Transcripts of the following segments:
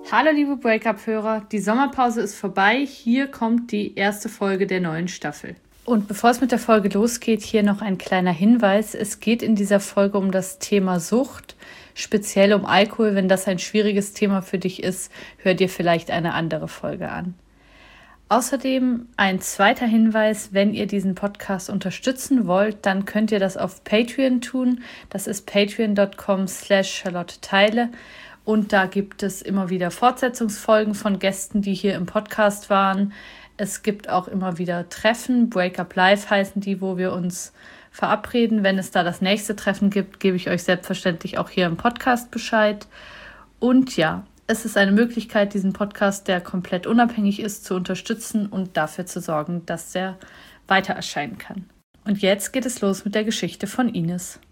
Hallo liebe Breakup-Hörer, die Sommerpause ist vorbei, hier kommt die erste Folge der neuen Staffel. Und bevor es mit der Folge losgeht, hier noch ein kleiner Hinweis. Es geht in dieser Folge um das Thema Sucht, speziell um Alkohol. Wenn das ein schwieriges Thema für dich ist, hör dir vielleicht eine andere Folge an. Außerdem ein zweiter Hinweis, wenn ihr diesen Podcast unterstützen wollt, dann könnt ihr das auf Patreon tun. Das ist patreon.com/charlotteteile. Und da gibt es immer wieder Fortsetzungsfolgen von Gästen, die hier im Podcast waren. Es gibt auch immer wieder Treffen. Breakup Live heißen die, wo wir uns verabreden. Wenn es da das nächste Treffen gibt, gebe ich euch selbstverständlich auch hier im Podcast Bescheid. Und ja, es ist eine Möglichkeit, diesen Podcast, der komplett unabhängig ist, zu unterstützen und dafür zu sorgen, dass der weiter erscheinen kann. Und jetzt geht es los mit der Geschichte von Ines.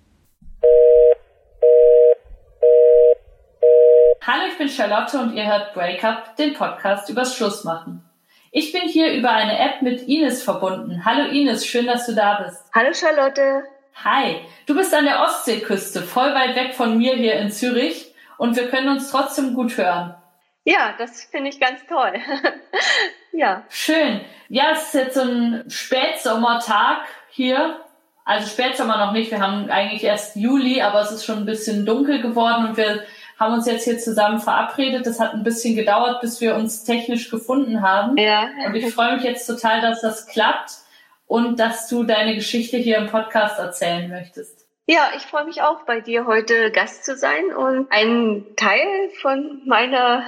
Hallo, ich bin Charlotte und ihr hört Breakup, den Podcast übers Schlussmachen. Ich bin hier über eine App mit Ines verbunden. Hallo Ines, schön, dass du da bist. Hallo Charlotte. Hi, du bist an der Ostseeküste, voll weit weg von mir hier in Zürich und wir können uns trotzdem gut hören. Ja, das finde ich ganz toll. Ja. Schön. Ja, es ist jetzt so ein Spätsommertag hier. Also Spätsommer noch nicht, wir haben eigentlich erst Juli, aber es ist schon ein bisschen dunkel geworden und wir haben uns jetzt hier zusammen verabredet. Das hat ein bisschen gedauert, bis wir uns technisch gefunden haben. Ja. Und ich freue mich jetzt total, dass das klappt und dass du deine Geschichte hier im Podcast erzählen möchtest. Ja, ich freue mich auch, bei dir heute Gast zu sein und einen Teil von meiner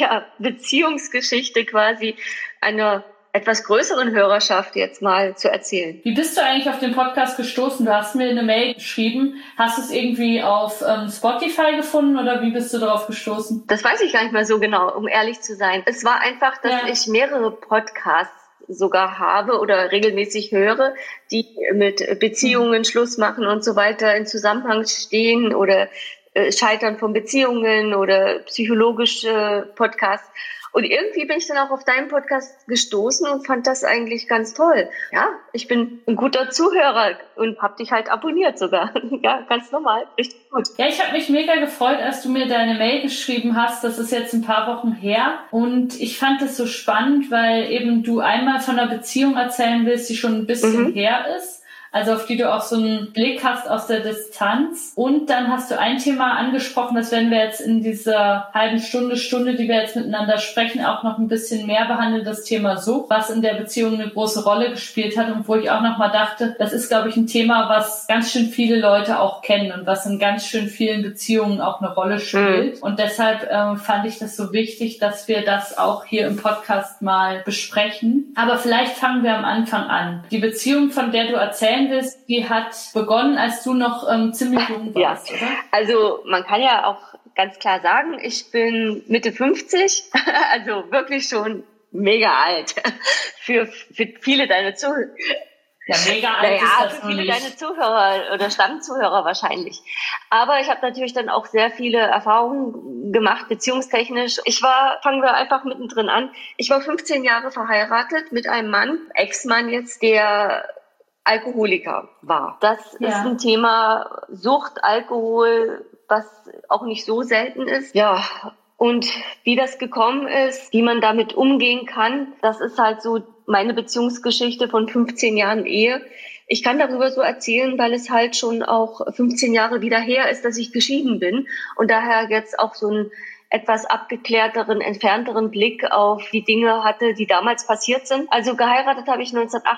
Beziehungsgeschichte quasi einer etwas größeren Hörerschaft jetzt mal zu erzählen. Wie bist du eigentlich auf den Podcast gestoßen? Du hast mir eine Mail geschrieben. Hast du es irgendwie auf Spotify gefunden oder wie bist du darauf gestoßen? Das weiß ich gar nicht mehr so genau, um ehrlich zu sein. Es war einfach, dass ich mehrere Podcasts sogar habe oder regelmäßig höre, die mit Beziehungen Schluss machen und so weiter in Zusammenhang stehen oder Scheitern von Beziehungen oder psychologische Podcasts. Und irgendwie bin ich dann auch auf deinen Podcast gestoßen und fand das eigentlich ganz toll. Ja, ich bin ein guter Zuhörer und hab dich halt abonniert sogar. Ja, ganz normal, richtig gut. Ja, ich habe mich mega gefreut, als du mir deine Mail geschrieben hast. Das ist jetzt ein paar Wochen her. Und ich fand das so spannend, weil eben du einmal von einer Beziehung erzählen willst, die schon ein bisschen her ist. Also auf die du auch so einen Blick hast aus der Distanz. Und dann hast du ein Thema angesprochen, das werden wir jetzt in dieser halben Stunde, die wir jetzt miteinander sprechen, auch noch ein bisschen mehr behandeln, das Thema Sucht, was in der Beziehung eine große Rolle gespielt hat und wo ich auch nochmal dachte, das ist, glaube ich, ein Thema, was ganz schön viele Leute auch kennen und was in ganz schön vielen Beziehungen auch eine Rolle spielt. Und deshalb fand ich das so wichtig, dass wir das auch hier im Podcast mal besprechen. Aber vielleicht fangen wir am Anfang an. Die Beziehung, von der du erzählen willst, die hat begonnen, als du noch ziemlich jung warst, oder? Also man kann ja auch ganz klar sagen, ich bin Mitte 50, also wirklich schon mega alt für viele deiner Zuhörer. Ja, mega alt ist das für viele deine Zuhörer oder Stammzuhörer wahrscheinlich. Aber ich habe natürlich dann auch sehr viele Erfahrungen gemacht, beziehungstechnisch. Fangen wir einfach mittendrin an. Ich war 15 Jahre verheiratet mit einem Mann, Ex-Mann jetzt, der Alkoholiker war. Das ist ein Thema Sucht, Alkohol, was auch nicht so selten ist. Ja, und wie das gekommen ist, wie man damit umgehen kann, das ist halt so meine Beziehungsgeschichte von 15 Jahren Ehe. Ich kann darüber so erzählen, weil es halt schon auch 15 Jahre wieder her ist, dass ich geschieden bin und daher jetzt auch so ein etwas abgeklärteren, entfernteren Blick auf die Dinge hatte, die damals passiert sind. Also geheiratet habe ich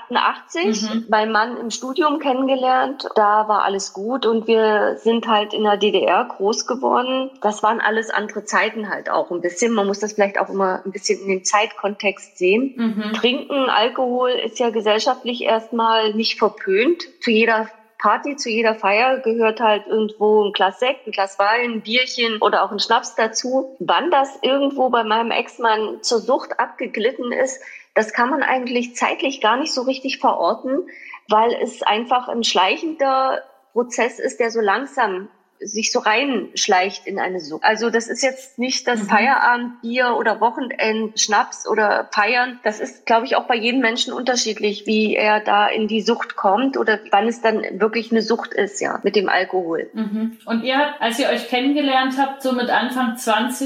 1988, meinen Mann im Studium kennengelernt. Da war alles gut und wir sind halt in der DDR groß geworden. Das waren alles andere Zeiten halt auch ein bisschen. Man muss das vielleicht auch immer ein bisschen in den Zeitkontext sehen. Trinken, Alkohol ist ja gesellschaftlich erstmal nicht verpönt. Zu jeder Party, zu jeder Feier gehört halt irgendwo ein Glas Sekt, ein Glas Wein, ein Bierchen oder auch ein Schnaps dazu. Wann das irgendwo bei meinem Ex-Mann zur Sucht abgeglitten ist, das kann man eigentlich zeitlich gar nicht so richtig verorten, weil es einfach ein schleichender Prozess ist, der so langsam sich so reinschleicht in eine Sucht. Also das ist jetzt nicht das Feierabendbier oder Wochenend-Schnaps oder Feiern. Das ist, glaube ich, auch bei jedem Menschen unterschiedlich, wie er da in die Sucht kommt oder wann es dann wirklich eine Sucht ist, ja, mit dem Alkohol. Und ihr habt, als ihr euch kennengelernt habt, so mit Anfang 20,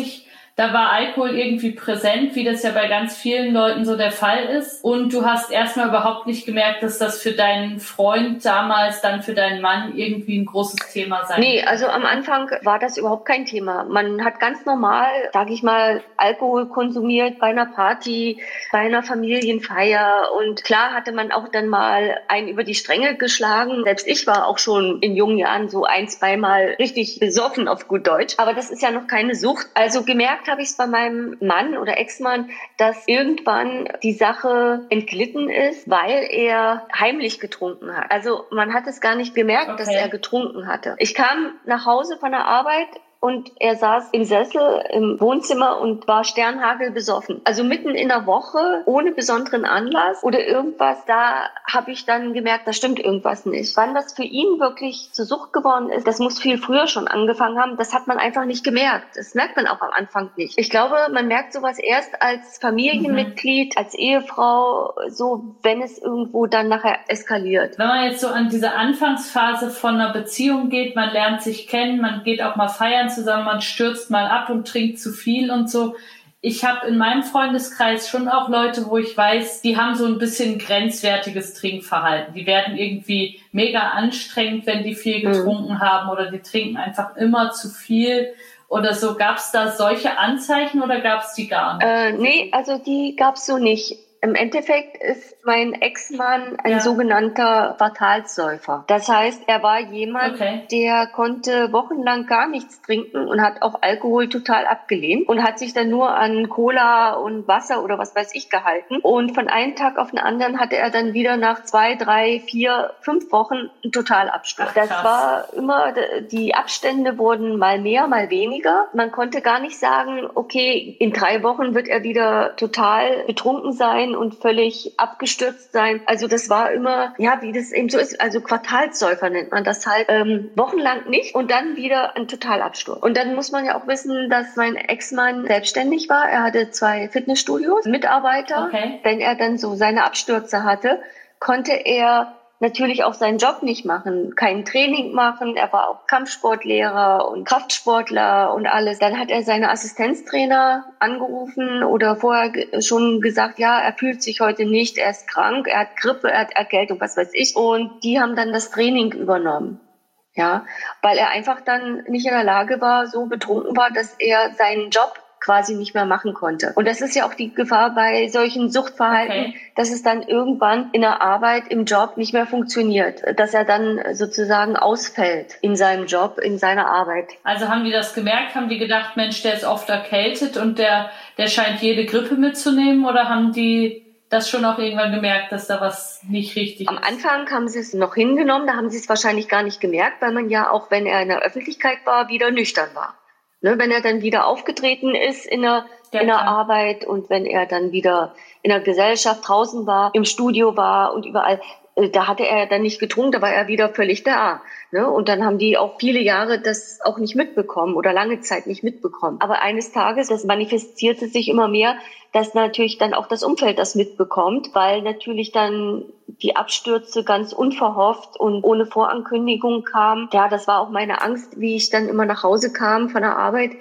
da war Alkohol irgendwie präsent, wie das ja bei ganz vielen Leuten so der Fall ist. Und du hast erstmal überhaupt nicht gemerkt, dass das für deinen Freund damals, dann für deinen Mann irgendwie ein großes Thema sein Nee, also am Anfang war das überhaupt kein Thema. Man hat ganz normal, sage ich mal, Alkohol konsumiert bei einer Party, bei einer Familienfeier. Und klar hatte man auch dann mal einen über die Stränge geschlagen. Selbst ich war auch schon in jungen Jahren so 1-2 Mal richtig besoffen auf gut Deutsch. Aber das ist ja noch keine Sucht. Also gemerkt habe ich es bei meinem Mann oder Ex-Mann, dass irgendwann die Sache entglitten ist, weil er heimlich getrunken hat. Also man hat es gar nicht gemerkt, dass er getrunken hatte. Ich kam nach Hause von der Arbeit und er saß im Sessel im Wohnzimmer und war sternhagelbesoffen. Also mitten in der Woche, ohne besonderen Anlass oder irgendwas, da habe ich dann gemerkt, da stimmt irgendwas nicht. Wann das für ihn wirklich zur Sucht geworden ist, das muss viel früher schon angefangen haben, das hat man einfach nicht gemerkt. Das merkt man auch am Anfang nicht. Ich glaube, man merkt sowas erst als Familienmitglied, als Ehefrau, so wenn es irgendwo dann nachher eskaliert. Wenn man jetzt so an diese Anfangsphase von einer Beziehung geht, man lernt sich kennen, man geht auch mal feiern zusammen, man stürzt mal ab und trinkt zu viel und so. Ich habe in meinem Freundeskreis schon auch Leute, wo ich weiß, die haben so ein bisschen grenzwertiges Trinkverhalten. Die werden irgendwie mega anstrengend, wenn die viel getrunken haben, oder die trinken einfach immer zu viel oder so. Gab es da solche Anzeichen oder gab es die gar nicht? Nee, also die gab es so nicht. Im Endeffekt ist mein Ex-Mann ein sogenannter Quartalssäufer. Das heißt, er war jemand, der konnte wochenlang gar nichts trinken und hat auch Alkohol total abgelehnt und hat sich dann nur an Cola und Wasser oder was weiß ich gehalten. Und von einem Tag auf den anderen hatte er dann wieder nach 2, 3, 4, 5 Wochen einen Totalabsturz. Das war immer, die Abstände wurden mal mehr, mal weniger. Man konnte gar nicht sagen, okay, in 3 Wochen wird er wieder total betrunken sein und völlig abgestürzt sein. Also das war immer, ja, wie das eben so ist, also Quartalssäufer nennt man das halt, wochenlang nicht und dann wieder ein Totalabsturz. Und dann muss man ja auch wissen, dass mein Ex-Mann selbstständig war. Er hatte 2 Fitnessstudios, Mitarbeiter. Wenn er dann so seine Abstürze hatte, konnte er natürlich auch seinen Job nicht machen, kein Training machen. Er war auch Kampfsportlehrer und Kraftsportler und alles. Dann hat er seine Assistenztrainer angerufen oder vorher schon gesagt, ja, er fühlt sich heute nicht, er ist krank, er hat Grippe, er hat Erkältung, was weiß ich. Und die haben dann das Training übernommen. Ja, weil er einfach dann nicht in der Lage war, so betrunken war, dass er seinen Job quasi nicht mehr machen konnte. Und das ist ja auch die Gefahr bei solchen Suchtverhalten, dass es dann irgendwann in der Arbeit, im Job nicht mehr funktioniert, dass er dann sozusagen ausfällt in seinem Job, in seiner Arbeit. Also haben die das gemerkt, haben die gedacht, Mensch, der ist oft erkältet und der scheint jede Grippe mitzunehmen, oder haben die das schon auch irgendwann gemerkt, dass da was nicht richtig ist? Am Anfang haben sie es noch hingenommen, da haben sie es wahrscheinlich gar nicht gemerkt, weil man ja auch, wenn er in der Öffentlichkeit war, wieder nüchtern war. Ne, wenn er dann wieder aufgetreten ist in der Arbeit und wenn er dann wieder in der Gesellschaft draußen war, im Studio war und überall, da hatte er dann nicht getrunken, da war er wieder völlig da. Ne? Und dann haben die auch viele Jahre das auch nicht mitbekommen oder lange Zeit nicht mitbekommen. Aber eines Tages, das manifestierte sich immer mehr, dass natürlich dann auch das Umfeld das mitbekommt, weil natürlich dann die Abstürze ganz unverhofft und ohne Vorankündigung kamen. Ja, das war auch meine Angst, wie ich dann immer nach Hause kam von der Arbeit,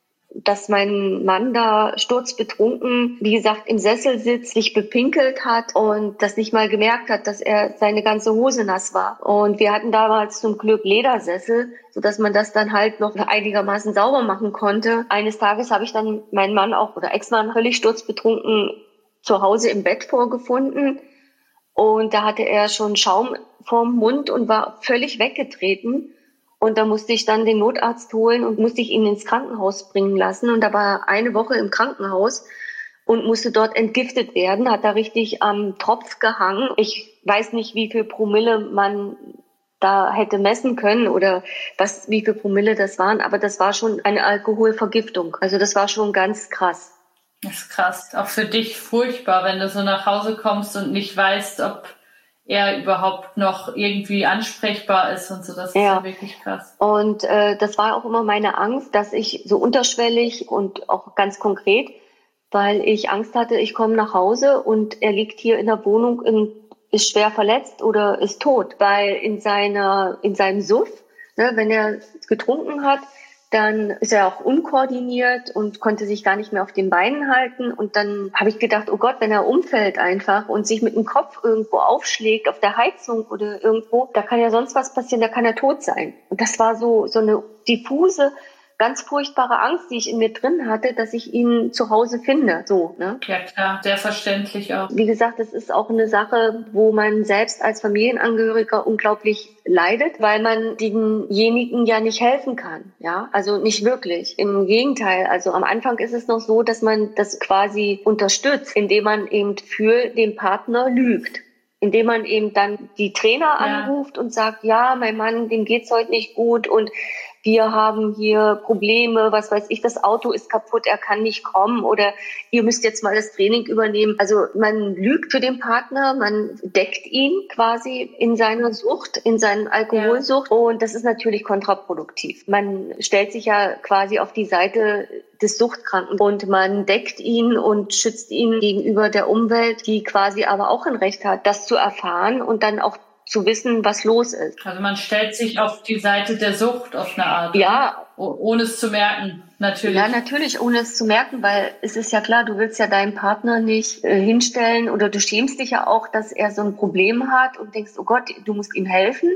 dass mein Mann da sturzbetrunken, wie gesagt, im Sessel sitzt, sich bepinkelt hat und das nicht mal gemerkt hat, dass er seine ganze Hose nass war. Und wir hatten damals zum Glück Ledersessel, sodass man das dann halt noch einigermaßen sauber machen konnte. Eines Tages habe ich dann meinen Mann auch oder Ex-Mann völlig sturzbetrunken zu Hause im Bett vorgefunden. Und da hatte er schon Schaum vorm Mund und war völlig weggetreten. Und da musste ich dann den Notarzt holen und musste ich ihn ins Krankenhaus bringen lassen. Und da war er 1 Woche im Krankenhaus und musste dort entgiftet werden, hat da richtig am Tropf gehangen. Ich weiß nicht, wie viel Promille man da hätte messen können oder wie viel Promille das waren, aber das war schon eine Alkoholvergiftung. Also das war schon ganz krass. Das ist krass. Auch für dich furchtbar, wenn du so nach Hause kommst und nicht weißt, ob er überhaupt noch irgendwie ansprechbar ist und so. Das ist ja wirklich krass. Und das war auch immer meine Angst, dass ich so unterschwellig und auch ganz konkret, weil ich Angst hatte, ich komme nach Hause und er liegt hier in der Wohnung, ist schwer verletzt oder ist tot. Weil in seinem Suff, ne, wenn er getrunken hat, Dann ist er auch unkoordiniert und konnte sich gar nicht mehr auf den Beinen halten. Und dann habe ich gedacht, oh Gott, wenn er umfällt einfach und sich mit dem Kopf irgendwo aufschlägt, auf der Heizung oder irgendwo, da kann ja sonst was passieren, da kann er tot sein. Und das war so eine diffuse, ganz furchtbare Angst, die ich in mir drin hatte, dass ich ihn zu Hause finde. So, ne? Ja klar, sehr verständlich auch. Wie gesagt, es ist auch eine Sache, wo man selbst als Familienangehöriger unglaublich leidet, weil man denjenigen ja nicht helfen kann. Ja, also nicht wirklich. Im Gegenteil. Also am Anfang ist es noch so, dass man das quasi unterstützt, indem man eben für den Partner lügt. Indem man eben dann die Trainer anruft und sagt, ja, mein Mann, dem geht's heute nicht gut und wir haben hier Probleme, was weiß ich, das Auto ist kaputt, er kann nicht kommen oder ihr müsst jetzt mal das Training übernehmen. Also man lügt für den Partner, man deckt ihn quasi in seiner Sucht, in seiner Alkoholsucht und das ist natürlich kontraproduktiv. Man stellt sich ja quasi auf die Seite des Suchtkranken und man deckt ihn und schützt ihn gegenüber der Umwelt, die quasi aber auch ein Recht hat, das zu erfahren und dann auch zu wissen, was los ist. Also man stellt sich auf die Seite der Sucht auf eine Art. Ja. Ohne es zu merken, natürlich. Ja, natürlich, ohne es zu merken, weil es ist ja klar, du willst ja deinen Partner nicht hinstellen oder du schämst dich ja auch, dass er so ein Problem hat und denkst, oh Gott, du musst ihm helfen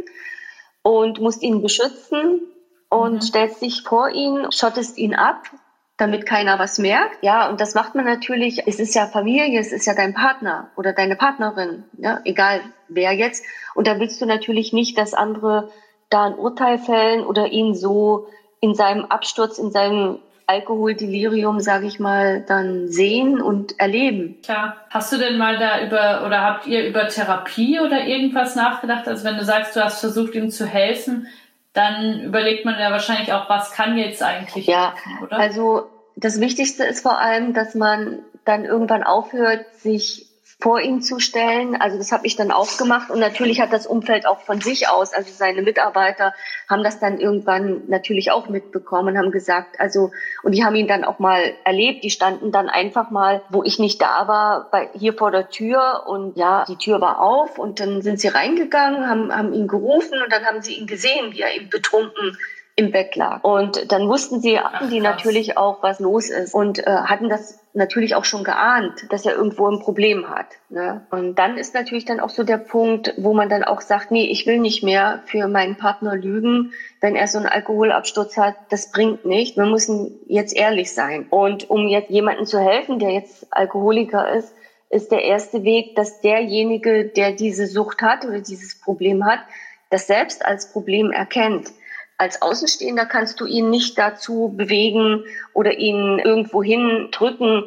und musst ihn beschützen und stellst dich vor ihn, schottest ihn ab, damit keiner was merkt. Ja, und das macht man natürlich, es ist ja Familie, es ist ja dein Partner oder deine Partnerin, ja, egal wer jetzt. Und da willst du natürlich nicht, dass andere da ein Urteil fällen oder ihn so in seinem Absturz, in seinem Alkoholdelirium, sage ich mal, dann sehen und erleben. Klar. Hast du denn mal habt ihr über Therapie oder irgendwas nachgedacht? Also wenn du sagst, du hast versucht, ihm zu helfen, dann überlegt man ja wahrscheinlich auch, was kann jetzt eigentlich helfen, oder? Also das Wichtigste ist vor allem, dass man dann irgendwann aufhört, sich vor ihn zu stellen. Also das habe ich dann auch gemacht und natürlich hat das Umfeld auch von sich aus, also seine Mitarbeiter haben das dann irgendwann natürlich auch mitbekommen, haben gesagt, also und die haben ihn dann auch mal erlebt, die standen dann einfach mal, wo ich nicht da war, hier vor der Tür und ja, die Tür war auf und dann sind sie reingegangen, haben ihn gerufen und dann haben sie ihn gesehen, wie er eben betrunken im Bett lag. Und dann wussten sie, natürlich auch, was los ist und hatten das natürlich auch schon geahnt, dass er irgendwo ein Problem hat. Ne? Und dann ist natürlich dann auch so der Punkt, wo man dann auch sagt, nee, ich will nicht mehr für meinen Partner lügen, wenn er so einen Alkoholabsturz hat, das bringt nicht. Wir müssen jetzt ehrlich sein. Und um jetzt jemandem zu helfen, der jetzt Alkoholiker ist der erste Weg, dass derjenige, der diese Sucht hat oder dieses Problem hat, das selbst als Problem erkennt. Als Außenstehender kannst du ihn nicht dazu bewegen oder ihn irgendwo hin drücken,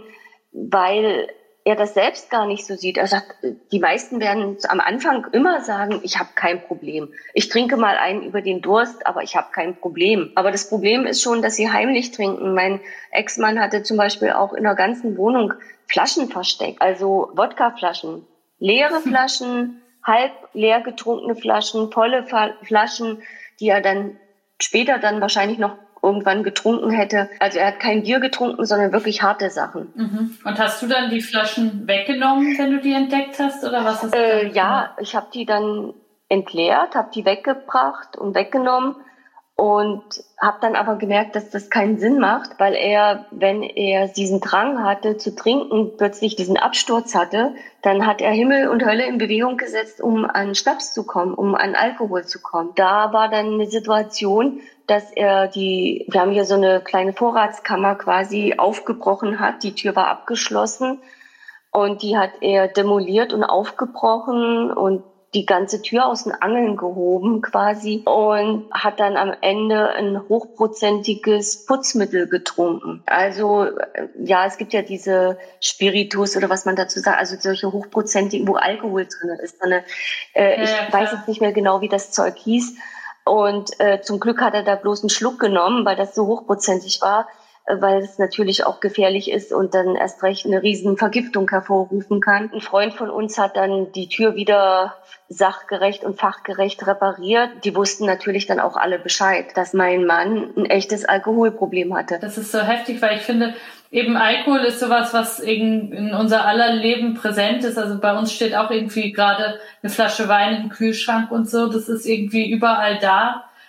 weil er das selbst gar nicht so sieht. Er sagt, die meisten werden am Anfang immer sagen, ich habe kein Problem. Ich trinke mal einen über den Durst, aber ich habe kein Problem. Aber das Problem ist schon, dass sie heimlich trinken. Mein Ex-Mann hatte zum Beispiel auch in der ganzen Wohnung Flaschen versteckt, also Wodkaflaschen, leere Flaschen, halb leer getrunkene Flaschen, volle Flaschen, die er dann später dann wahrscheinlich noch irgendwann getrunken hätte. Also er hat kein Bier getrunken, sondern wirklich harte Sachen. Mhm. Und hast du dann die Flaschen weggenommen, wenn du die entdeckt hast? Oder was hast du ja, ich habe die dann entleert, habe die weggebracht und weggenommen und habe dann aber gemerkt, dass das keinen Sinn macht, weil er, wenn er diesen Drang hatte zu trinken, plötzlich diesen Absturz hatte, dann hat er Himmel und Hölle in Bewegung gesetzt, um an Schnaps zu kommen, um an Alkohol zu kommen. Da war dann eine Situation, dass er wir haben hier so eine kleine Vorratskammer quasi aufgebrochen hat, die Tür war abgeschlossen und die hat er demoliert und aufgebrochen und die ganze Tür aus den Angeln gehoben quasi und hat dann am Ende ein hochprozentiges Putzmittel getrunken. Also ja, es gibt ja diese Spiritus oder was man dazu sagt, also solche hochprozentigen, wo Alkohol drin ist. Ich weiß jetzt nicht mehr genau, wie das Zeug hieß. Und zum Glück hat er da bloß einen Schluck genommen, weil das so hochprozentig war, weil es natürlich auch gefährlich ist und dann erst recht eine riesen Vergiftung hervorrufen kann. Ein Freund von uns hat dann die Tür wieder sachgerecht und fachgerecht repariert. Die wussten natürlich dann auch alle Bescheid, dass mein Mann ein echtes Alkoholproblem hatte. Das ist so heftig, weil ich finde, eben Alkohol ist sowas, was in unser aller Leben präsent ist. Also bei uns steht auch irgendwie gerade eine Flasche Wein im Kühlschrank und so. Das ist irgendwie überall da.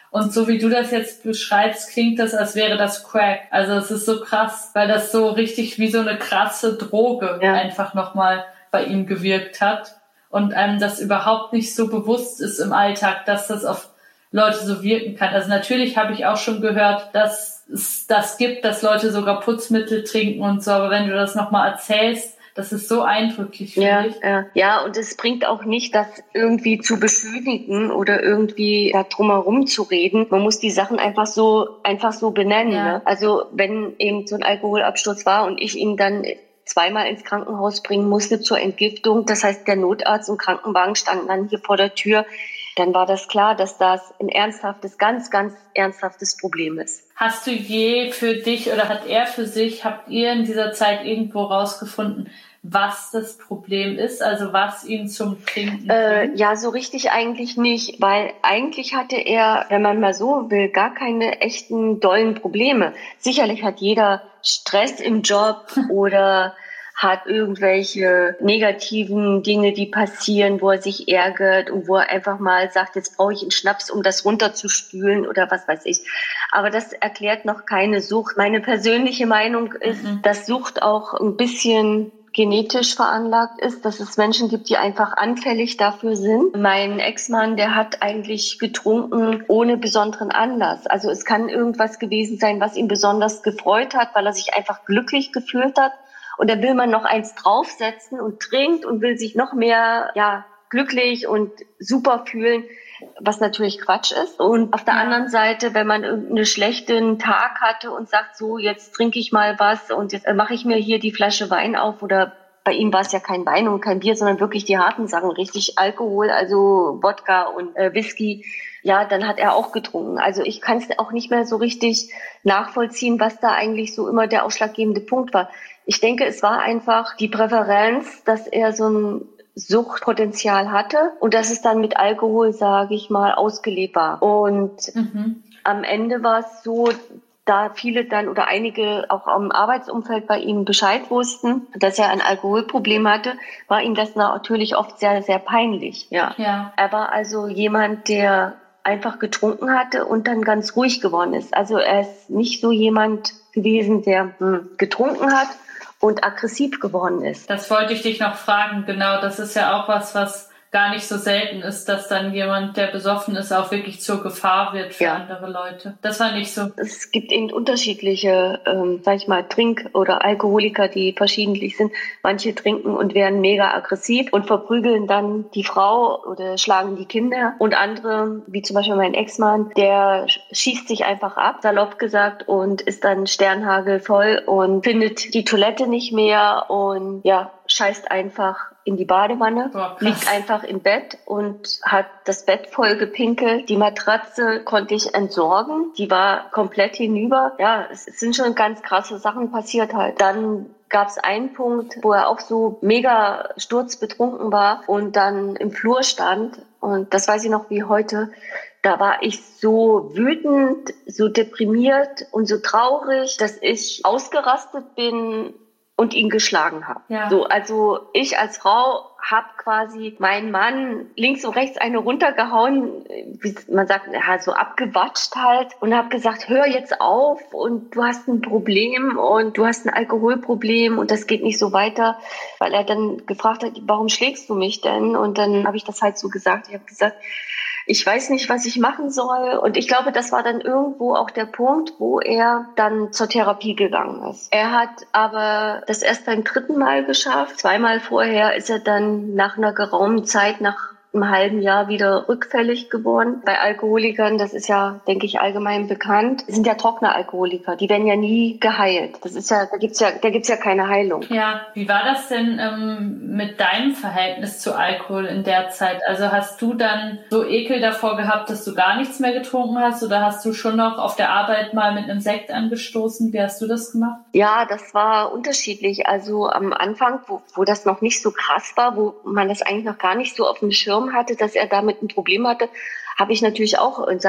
Und so wie du das jetzt beschreibst, klingt das, als wäre das Crack. Also es ist so krass, weil das so richtig wie so eine krasse Droge einfach nochmal bei ihm gewirkt hat. Und einem das überhaupt nicht so bewusst ist im Alltag, dass das auf Leute so wirken kann. Also natürlich habe ich auch schon gehört, dass es das gibt, dass Leute sogar Putzmittel trinken und so. Aber wenn du das nochmal erzählst, das ist so eindrücklich, finde ich. Ja, und es bringt auch nicht, das irgendwie zu beschönigen oder irgendwie da drumherum zu reden. Man muss die Sachen einfach so benennen. Ja. Ne? Also wenn eben so ein Alkoholabsturz war und ich ihn dann zweimal ins Krankenhaus bringen musste zur Entgiftung, das heißt, der Notarzt und Krankenwagen standen dann hier vor der Tür, dann war das klar, dass das ein ernsthaftes, ganz, ganz ernsthaftes Problem ist. Hast du je für dich oder hat er für sich, habt ihr in dieser Zeit irgendwo rausgefunden, was das Problem ist, also was ihn zum Trinken bringt? Ja, so richtig eigentlich nicht, weil eigentlich hatte er, wenn man mal so will, gar keine echten dollen Probleme. Sicherlich hat jeder Stress im Job oder hat irgendwelche negativen Dinge, die passieren, wo er sich ärgert und wo er einfach mal sagt, jetzt brauche ich einen Schnaps, um das runterzuspülen oder was weiß ich. Aber das erklärt noch keine Sucht. Meine persönliche Meinung ist, dass Sucht auch ein bisschen genetisch veranlagt ist, dass es Menschen gibt, die einfach anfällig dafür sind. Mein Ex-Mann, der hat eigentlich getrunken ohne besonderen Anlass. Also es kann irgendwas gewesen sein, was ihn besonders gefreut hat, weil er sich einfach glücklich gefühlt hat. Und da will man noch eins draufsetzen und trinkt und will sich noch mehr glücklich und super fühlen, was natürlich Quatsch ist. Und auf der anderen Seite, wenn man einen schlechten Tag hatte und sagt, so, jetzt trinke ich mal was und jetzt mache ich mir hier die Flasche Wein auf, oder bei ihm war es ja kein Wein und kein Bier, sondern wirklich die harten Sachen, richtig Alkohol, also Wodka und Whisky, ja, dann hat er auch getrunken. Also ich kann es auch nicht mehr so richtig nachvollziehen, was da eigentlich so immer der ausschlaggebende Punkt war. Ich denke, es war einfach die Präferenz, dass er so ein Suchtpotenzial hatte und dass es dann mit Alkohol, sage ich mal, ausgelebt war. Und am Ende war es so, da viele dann oder einige auch im Arbeitsumfeld bei ihm Bescheid wussten, dass er ein Alkoholproblem hatte, war ihm das natürlich oft sehr, sehr peinlich. Ja. Er war also jemand, der einfach getrunken hatte und dann ganz ruhig geworden ist. Also er ist nicht so jemand gewesen, der getrunken hat und aggressiv geworden ist. Das wollte ich dich noch fragen, genau. Das ist ja auch was gar nicht so selten ist, dass dann jemand, der besoffen ist, auch wirklich zur Gefahr wird für andere Leute. Das war nicht so. Es gibt eben unterschiedliche, sag ich mal, Trink- oder Alkoholiker, die verschiedentlich sind. Manche trinken und werden mega aggressiv und verprügeln dann die Frau oder schlagen die Kinder. Und andere, wie zum Beispiel mein Ex-Mann, der schießt sich einfach ab, salopp gesagt, und ist dann sternhagelvoll und findet die Toilette nicht mehr und scheißt einfach in die Badewanne, liegt einfach im Bett und hat das Bett voll gepinkelt. Die Matratze konnte ich entsorgen. Die war komplett hinüber. Ja, es sind schon ganz krasse Sachen passiert halt. Dann gab es einen Punkt, wo er auch so mega sturzbetrunken war und dann im Flur stand. Und das weiß ich noch wie heute. Da war ich so wütend, so deprimiert und so traurig, dass ich ausgerastet bin und ihn geschlagen habe. Ja. So, also ich als Frau habe quasi meinen Mann links und rechts eine runtergehauen, wie man sagt, so abgewatscht halt, und habe gesagt, hör jetzt auf und du hast ein Problem und du hast ein Alkoholproblem und das geht nicht so weiter, weil er dann gefragt hat, warum schlägst du mich denn? Und dann habe ich das halt so gesagt. Ich habe gesagt, ich weiß nicht, was ich machen soll. Und ich glaube, das war dann irgendwo auch der Punkt, wo er dann zur Therapie gegangen ist. Er hat aber das erst beim 3. Mal geschafft. 2-mal vorher ist er dann nach einer geraumen Zeit, nach einem halben Jahr, wieder rückfällig geworden. Bei Alkoholikern, das ist ja, denke ich, allgemein bekannt, sind ja trockene Alkoholiker. Die werden ja nie geheilt. Das ist ja, da gibt's ja keine Heilung. Ja, wie war das denn mit deinem Verhältnis zu Alkohol in der Zeit? Also hast du dann so Ekel davor gehabt, dass du gar nichts mehr getrunken hast, oder hast du schon noch auf der Arbeit mal mit einem Sekt angestoßen? Wie hast du das gemacht? Ja, das war unterschiedlich. Also am Anfang, wo das noch nicht so krass war, wo man das eigentlich noch gar nicht so auf dem Schirm hatte, dass er damit ein Problem hatte, habe ich natürlich auch ein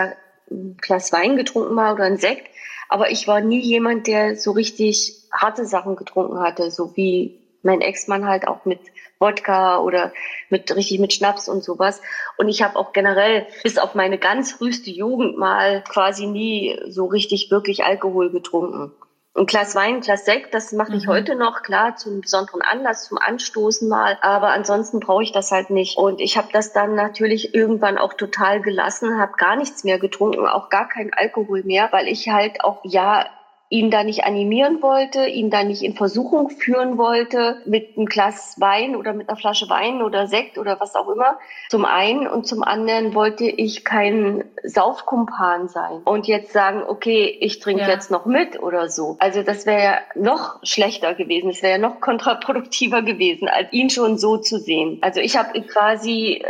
Glas Wein getrunken mal oder ein Sekt. Aber ich war nie jemand, der so richtig harte Sachen getrunken hatte, so wie mein Ex-Mann halt auch mit Wodka oder mit Schnaps und sowas. Und ich habe auch generell bis auf meine ganz früheste Jugend mal quasi nie so richtig wirklich Alkohol getrunken. Ein Glas Wein, ein Glas Sekt, das mache ich heute noch, klar, zu einem besonderen Anlass, zum Anstoßen mal. Aber ansonsten brauche ich das halt nicht. Und ich habe das dann natürlich irgendwann auch total gelassen, habe gar nichts mehr getrunken, auch gar keinen Alkohol mehr, weil ich halt auch, ihn da nicht animieren wollte, ihn da nicht in Versuchung führen wollte, mit einem Glas Wein oder mit einer Flasche Wein oder Sekt oder was auch immer, zum einen. Und zum anderen wollte ich kein Saufkumpan sein und jetzt sagen, okay, ich trinke jetzt noch mit oder so. Also das wäre ja noch schlechter gewesen, es wäre ja noch kontraproduktiver gewesen, als ihn schon so zu sehen. Also ich habe quasi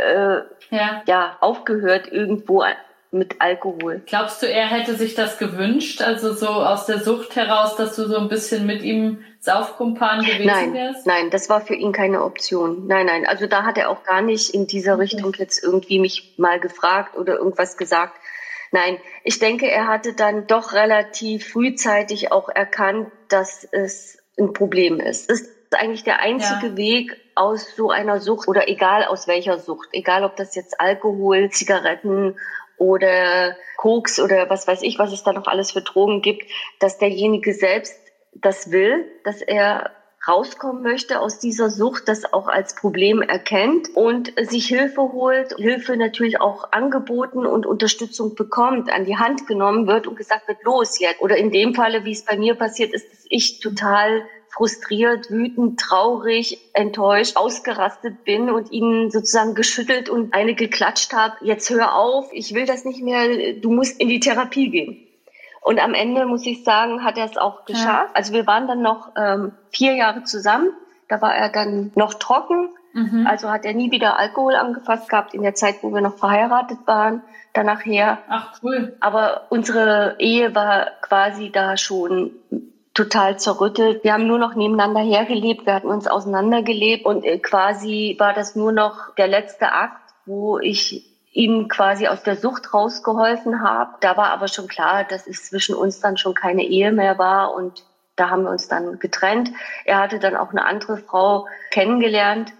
aufgehört irgendwo mit Alkohol. Glaubst du, er hätte sich das gewünscht, also so aus der Sucht heraus, dass du so ein bisschen mit ihm Saufkumpan gewesen wärst? Nein, das war für ihn keine Option. Nein, also da hat er auch gar nicht in dieser Richtung jetzt irgendwie mich mal gefragt oder irgendwas gesagt. Nein, ich denke, er hatte dann doch relativ frühzeitig auch erkannt, dass es ein Problem ist. Das ist eigentlich der einzige Weg aus so einer Sucht oder egal aus welcher Sucht, egal ob das jetzt Alkohol, Zigaretten oder Koks oder was weiß ich, was es da noch alles für Drogen gibt, dass derjenige selbst das will, dass er rauskommen möchte aus dieser Sucht, das auch als Problem erkennt und sich Hilfe holt, Hilfe natürlich auch angeboten und Unterstützung bekommt, an die Hand genommen wird und gesagt wird, los jetzt. Oder in dem Falle, wie es bei mir passiert ist, dass ich total frustriert, wütend, traurig, enttäuscht, ausgerastet bin und ihn sozusagen geschüttelt und eine geklatscht habe, jetzt hör auf, ich will das nicht mehr, du musst in die Therapie gehen. Und am Ende, muss ich sagen, hat er es auch geschafft. Ja. Also wir waren dann noch 4 Jahre zusammen, da war er dann noch trocken, also hat er nie wieder Alkohol angefasst gehabt in der Zeit, wo wir noch verheiratet waren, danach her. Ach, cool. Aber unsere Ehe war quasi da schon total zerrüttet. Wir haben nur noch nebeneinander hergelebt, wir hatten uns auseinandergelebt und quasi war das nur noch der letzte Akt, wo ich ihm quasi aus der Sucht rausgeholfen habe. Da war aber schon klar, dass es zwischen uns dann schon keine Ehe mehr war und da haben wir uns dann getrennt. Er hatte dann auch eine andere Frau kennengelernt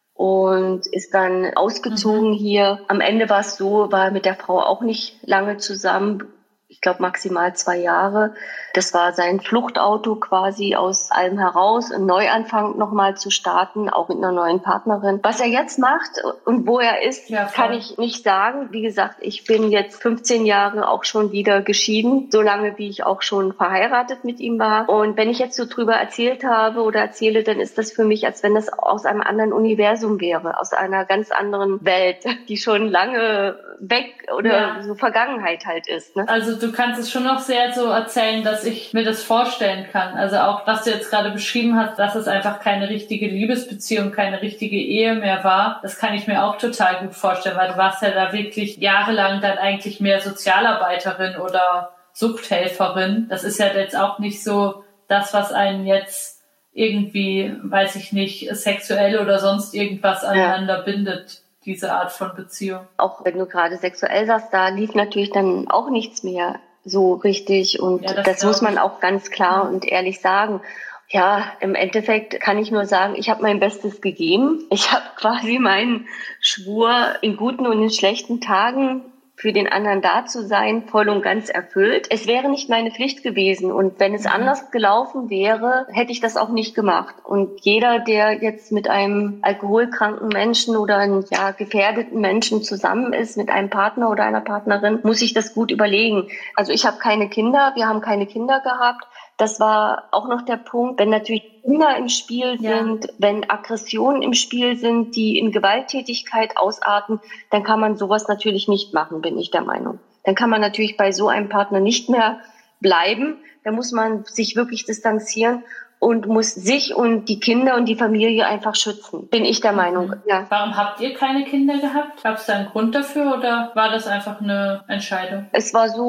und ist dann ausgezogen hier. Am Ende war es so, war mit der Frau auch nicht lange zusammen. Ich glaube maximal 2 Jahre. Das war sein Fluchtauto quasi aus allem heraus, einen Neuanfang nochmal zu starten, auch mit einer neuen Partnerin. Was er jetzt macht und wo er ist, kann ich nicht sagen. Wie gesagt, ich bin jetzt 15 Jahre auch schon wieder geschieden, so lange wie ich auch schon verheiratet mit ihm war. Und wenn ich jetzt so drüber erzählt habe oder erzähle, dann ist das für mich, als wenn das aus einem anderen Universum wäre, aus einer ganz anderen Welt, die schon lange weg oder so Vergangenheit halt ist. Ne? Also du kannst es schon noch sehr so erzählen, dass ich mir das vorstellen kann. Also auch, was du jetzt gerade beschrieben hast, dass es einfach keine richtige Liebesbeziehung, keine richtige Ehe mehr war, das kann ich mir auch total gut vorstellen, weil du warst ja da wirklich jahrelang dann eigentlich mehr Sozialarbeiterin oder Suchthelferin. Das ist ja jetzt auch nicht so das, was einen jetzt irgendwie, weiß ich nicht, sexuell oder sonst irgendwas aneinander bindet. Diese Art von Beziehung. Auch wenn du gerade sexuell sagst, da lief natürlich dann auch nichts mehr so richtig und das muss man auch ganz klar und ehrlich sagen. Ja, im Endeffekt kann ich nur sagen, ich habe mein Bestes gegeben. Ich habe quasi meinen Schwur in guten und in schlechten Tagen für den anderen da zu sein, voll und ganz erfüllt. Es wäre nicht meine Pflicht gewesen und wenn es anders gelaufen wäre, hätte ich das auch nicht gemacht. Und jeder, der jetzt mit einem alkoholkranken Menschen oder einem gefährdeten Menschen zusammen ist, mit einem Partner oder einer Partnerin, muss sich das gut überlegen. Also ich habe keine Kinder, wir haben keine Kinder gehabt. Das war auch noch der Punkt, wenn natürlich Kinder im Spiel sind, wenn Aggressionen im Spiel sind, die in Gewalttätigkeit ausarten, dann kann man sowas natürlich nicht machen, bin ich der Meinung. Dann kann man natürlich bei so einem Partner nicht mehr bleiben. Da muss man sich wirklich distanzieren und muss sich und die Kinder und die Familie einfach schützen, bin ich der Meinung. Ja. Warum habt ihr keine Kinder gehabt? Gab es da einen Grund dafür oder war das einfach eine Entscheidung? Es war so,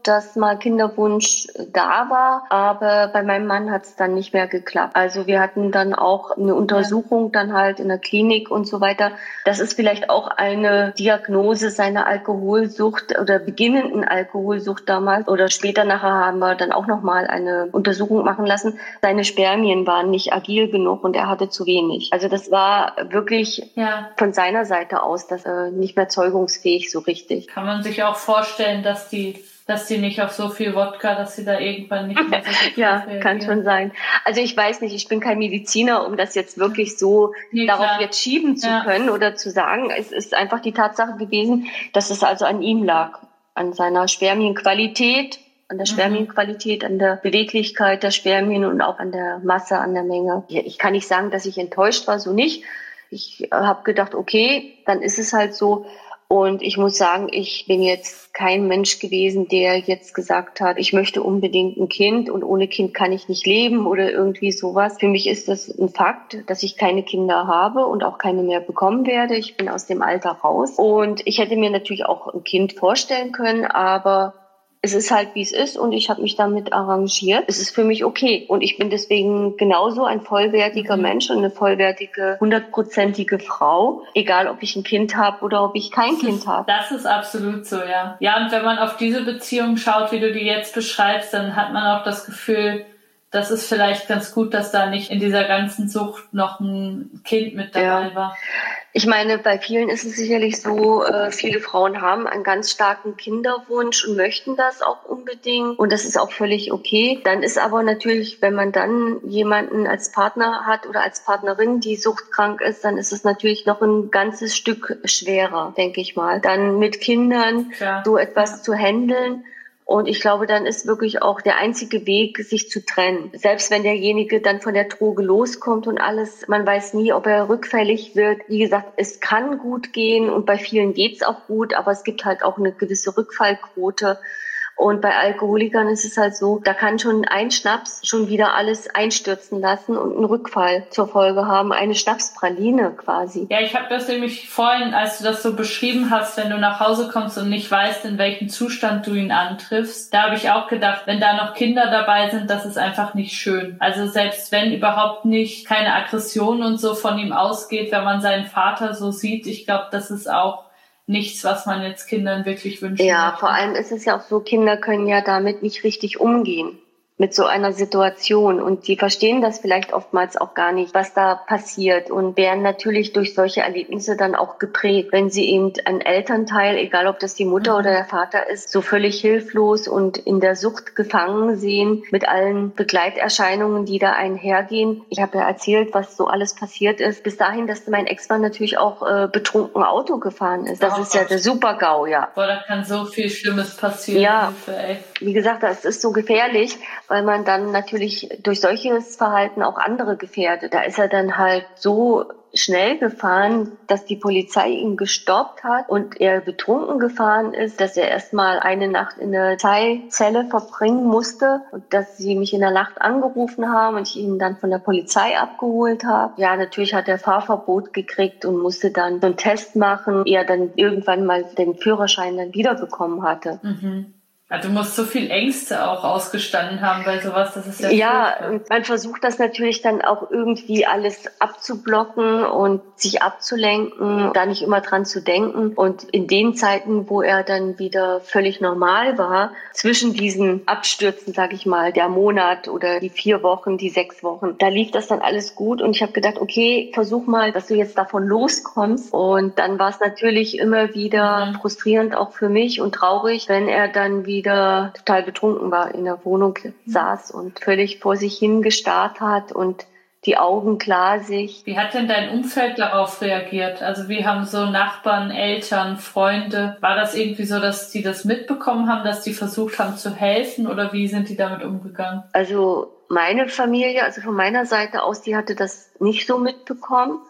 dass mal Kinderwunsch da war, aber bei meinem Mann hat es dann nicht mehr geklappt. Also wir hatten dann auch eine Untersuchung dann halt in der Klinik und so weiter. Das ist vielleicht auch eine Diagnose seiner Alkoholsucht oder beginnenden Alkoholsucht damals oder später nachher haben wir dann auch nochmal eine Untersuchung machen lassen. Seine Spermien waren nicht agil genug und er hatte zu wenig. Also das war wirklich von seiner Seite aus nicht mehr zeugungsfähig so richtig. Kann man sich auch vorstellen, dass die nicht auf so viel Wodka, dass sie da irgendwann nicht mehr so gut reagieren. Kann schon sein. Also ich weiß nicht, ich bin kein Mediziner, um das jetzt wirklich so darauf jetzt schieben zu können oder zu sagen. Es ist einfach die Tatsache gewesen, dass es also an ihm lag, an seiner Spermienqualität, an der Spermienqualität, an der Beweglichkeit der Spermien und auch an der Masse, an der Menge. Ich kann nicht sagen, dass ich enttäuscht war, so nicht. Ich habe gedacht, okay, dann ist es halt so. Und ich muss sagen, ich bin jetzt kein Mensch gewesen, der jetzt gesagt hat, ich möchte unbedingt ein Kind und ohne Kind kann ich nicht leben oder irgendwie sowas. Für mich ist das ein Fakt, dass ich keine Kinder habe und auch keine mehr bekommen werde. Ich bin aus dem Alter raus. Und ich hätte mir natürlich auch ein Kind vorstellen können, aber es ist halt, wie es ist und ich habe mich damit arrangiert. Es ist für mich okay und ich bin deswegen genauso ein vollwertiger Mensch und eine vollwertige, 100%ige Frau, egal ob ich ein Kind habe oder ob ich kein Kind habe. Das ist absolut so, ja. Ja, und wenn man auf diese Beziehung schaut, wie du die jetzt beschreibst, dann hat man auch das Gefühl, das ist vielleicht ganz gut, dass da nicht in dieser ganzen Sucht noch ein Kind mit dabei war. Ich meine, bei vielen ist es sicherlich so, viele Frauen haben einen ganz starken Kinderwunsch und möchten das auch unbedingt. Und das ist auch völlig okay. Dann ist aber natürlich, wenn man dann jemanden als Partner hat oder als Partnerin, die suchtkrank ist, dann ist es natürlich noch ein ganzes Stück schwerer, denke ich mal. Dann mit Kindern so etwas zu handeln. Und ich glaube, dann ist wirklich auch der einzige Weg, sich zu trennen. Selbst wenn derjenige dann von der Droge loskommt und alles, man weiß nie, ob er rückfällig wird. Wie gesagt, es kann gut gehen und bei vielen geht's auch gut, aber es gibt halt auch eine gewisse Rückfallquote. Und bei Alkoholikern ist es halt so, da kann schon ein Schnaps schon wieder alles einstürzen lassen und einen Rückfall zur Folge haben. Eine Schnapspraline quasi. Ja, ich habe das nämlich vorhin, als du das so beschrieben hast, wenn du nach Hause kommst und nicht weißt, in welchem Zustand du ihn antriffst, da habe ich auch gedacht, wenn da noch Kinder dabei sind, das ist einfach nicht schön. Also selbst wenn überhaupt nicht keine Aggression und so von ihm ausgeht, wenn man seinen Vater so sieht, ich glaube, das ist auch nichts, was man jetzt Kindern wirklich wünscht. Ja, vor allem ist es ja auch so, Kinder können ja damit nicht richtig umgehen. Mit so einer Situation und die verstehen das vielleicht oftmals auch gar nicht, was da passiert und werden natürlich durch solche Erlebnisse dann auch geprägt, wenn sie eben einen Elternteil, egal ob das die Mutter oder der Vater ist, so völlig hilflos und in der Sucht gefangen sehen mit allen Begleiterscheinungen, die da einhergehen. Ich habe ja erzählt, was so alles passiert ist, bis dahin, dass mein Ex-Mann natürlich auch betrunken Auto gefahren ist. Das ist ja der Super-GAU, ja. Boah, da kann so viel Schlimmes passieren. Ja, wie gesagt, das ist so gefährlich, weil man dann natürlich durch solches Verhalten auch andere gefährdet. Da ist er dann halt so schnell gefahren, dass die Polizei ihn gestoppt hat und er betrunken gefahren ist, dass er erstmal eine Nacht in der Zelle verbringen musste und dass sie mich in der Nacht angerufen haben und ich ihn dann von der Polizei abgeholt habe. Ja, natürlich hat er Fahrverbot gekriegt und musste dann so einen Test machen, ehe er dann irgendwann mal den Führerschein dann wiederbekommen hatte. Also du musst so viel Ängste auch ausgestanden haben bei sowas, das ist ja und man versucht das natürlich dann auch irgendwie alles abzublocken und sich abzulenken, da nicht immer dran zu denken. Und in den Zeiten, wo er dann wieder völlig normal war, zwischen diesen Abstürzen, sag ich mal, der Monat oder die 4 Wochen, die 6 Wochen, da lief das dann alles gut und ich habe gedacht, okay, versuch mal, dass du jetzt davon loskommst. Und dann war es natürlich immer wieder frustrierend auch für mich und traurig, wenn er dann wieder total betrunken war, in der Wohnung saß und völlig vor sich hin gestarrt hat und die Augen glasig. Wie hat denn dein Umfeld darauf reagiert? Also wie haben so Nachbarn, Eltern, Freunde, war das irgendwie so, dass die das mitbekommen haben, dass die versucht haben zu helfen oder wie sind die damit umgegangen? Also meine Familie, also von meiner Seite aus, die hatte das nicht so mitbekommen,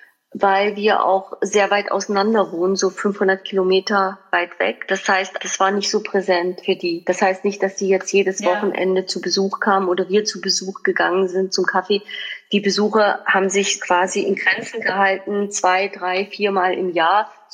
weil wir auch sehr weit auseinander wohnen, so 500 Kilometer weit weg. Das heißt, das war nicht so präsent für die. Das heißt nicht, dass die jetzt jedes Wochenende zu Besuch kamen oder wir zu Besuch gegangen sind zum Kaffee. Die Besuche haben sich quasi in Grenzen gehalten, 2, 3, 4 Mal im Jahr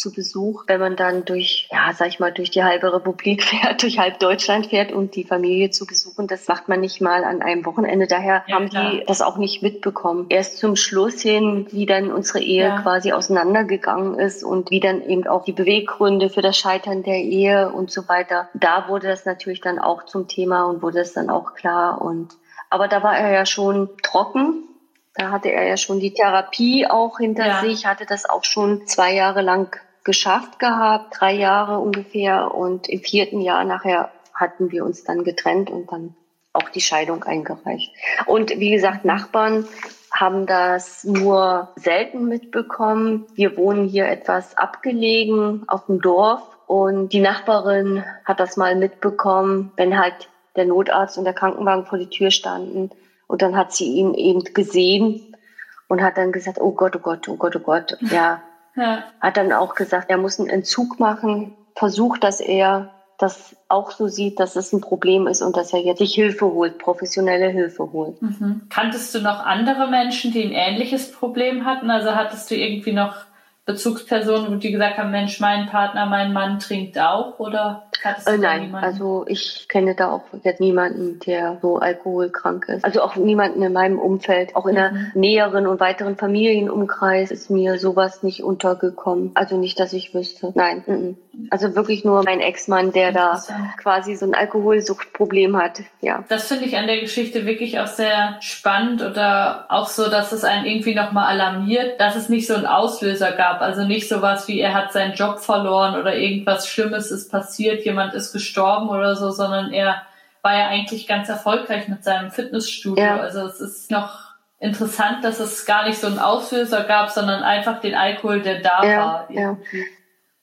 zu Besuch, wenn man dann durch die halbe Republik fährt, durch halb Deutschland fährt, um die Familie zu besuchen. Das macht man nicht mal an einem Wochenende. Daher haben die das auch nicht mitbekommen. Erst zum Schluss hin, wie dann unsere Ehe quasi auseinandergegangen ist und wie dann eben auch die Beweggründe für das Scheitern der Ehe und so weiter. Da wurde das natürlich dann auch zum Thema und wurde es dann auch klar. Aber da war er ja schon trocken. Da hatte er ja schon die Therapie auch hinter sich, hatte das auch schon 2 Jahre lang geschafft gehabt, 3 Jahre ungefähr. Und im 4. Jahr nachher hatten wir uns dann getrennt und dann auch die Scheidung eingereicht. Und wie gesagt, Nachbarn haben das nur selten mitbekommen. Wir wohnen hier etwas abgelegen auf dem Dorf und die Nachbarin hat das mal mitbekommen, wenn halt der Notarzt und der Krankenwagen vor die Tür standen. Und dann hat sie ihn eben gesehen und hat dann gesagt, oh Gott, oh Gott, oh Gott, oh Gott. Ja. Hat dann auch gesagt, er muss einen Entzug machen. Versucht, dass er das auch so sieht, dass es ein Problem ist und dass er jetzt sich Hilfe holt, professionelle Hilfe holt. Mhm. Kanntest du noch andere Menschen, die ein ähnliches Problem hatten? Also hattest du irgendwie noch Bezugspersonen, die gesagt haben, Mensch, mein Partner, mein Mann trinkt auch, oder hattest du Nein, niemanden? also ich kenne da auch jetzt niemanden, der so alkoholkrank ist. Also auch niemanden in meinem Umfeld, auch in der näheren und weiteren Familienumkreis ist mir sowas nicht untergekommen. Also nicht, dass ich wüsste. Nein, Also wirklich nur mein Ex-Mann, der da quasi so ein Alkoholsuchtproblem hat. Ja. Das finde ich an der Geschichte wirklich auch sehr spannend oder auch so, dass es einen irgendwie nochmal alarmiert, dass es nicht so einen Auslöser gab. Also nicht sowas wie, er hat seinen Job verloren oder irgendwas Schlimmes ist passiert, jemand ist gestorben oder so, sondern er war ja eigentlich ganz erfolgreich mit seinem Fitnessstudio. Ja. Also es ist noch interessant, dass es gar nicht so einen Auslöser gab, sondern einfach den Alkohol, der da war. Irgendwie. Ja.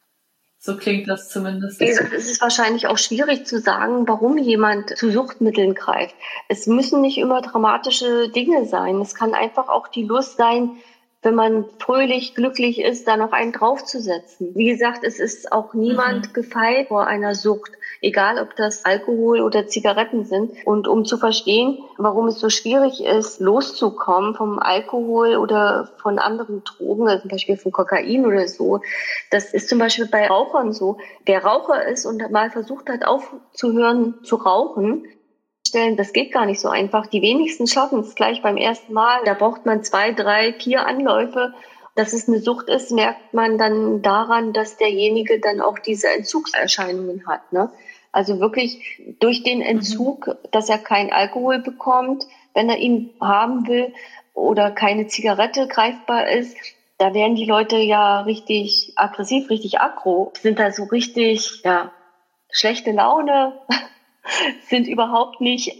So klingt das zumindest. Wie gesagt, es ist wahrscheinlich auch schwierig zu sagen, warum jemand zu Suchtmitteln greift. Es müssen nicht immer dramatische Dinge sein. Es kann einfach auch die Lust sein, wenn man fröhlich, glücklich ist, da noch einen draufzusetzen. Wie gesagt, es ist auch niemand gefeit vor einer Sucht, egal ob das Alkohol oder Zigaretten sind. Und um zu verstehen, warum es so schwierig ist, loszukommen vom Alkohol oder von anderen Drogen, also zum Beispiel von Kokain oder so, das ist zum Beispiel bei Rauchern so. Wer Raucher ist und mal versucht hat, aufzuhören zu rauchen, das geht gar nicht so einfach. Die wenigsten schaffen es gleich beim ersten Mal. Da braucht man 2, 3, 4 Anläufe. Dass es eine Sucht ist, merkt man dann daran, dass derjenige dann auch diese Entzugserscheinungen hat. Ne? Also wirklich durch den Entzug, dass er keinen Alkohol bekommt, wenn er ihn haben will, oder keine Zigarette greifbar ist, da werden die Leute ja richtig aggressiv, richtig aggro, sind da so richtig, schlechte Laune. sind überhaupt nicht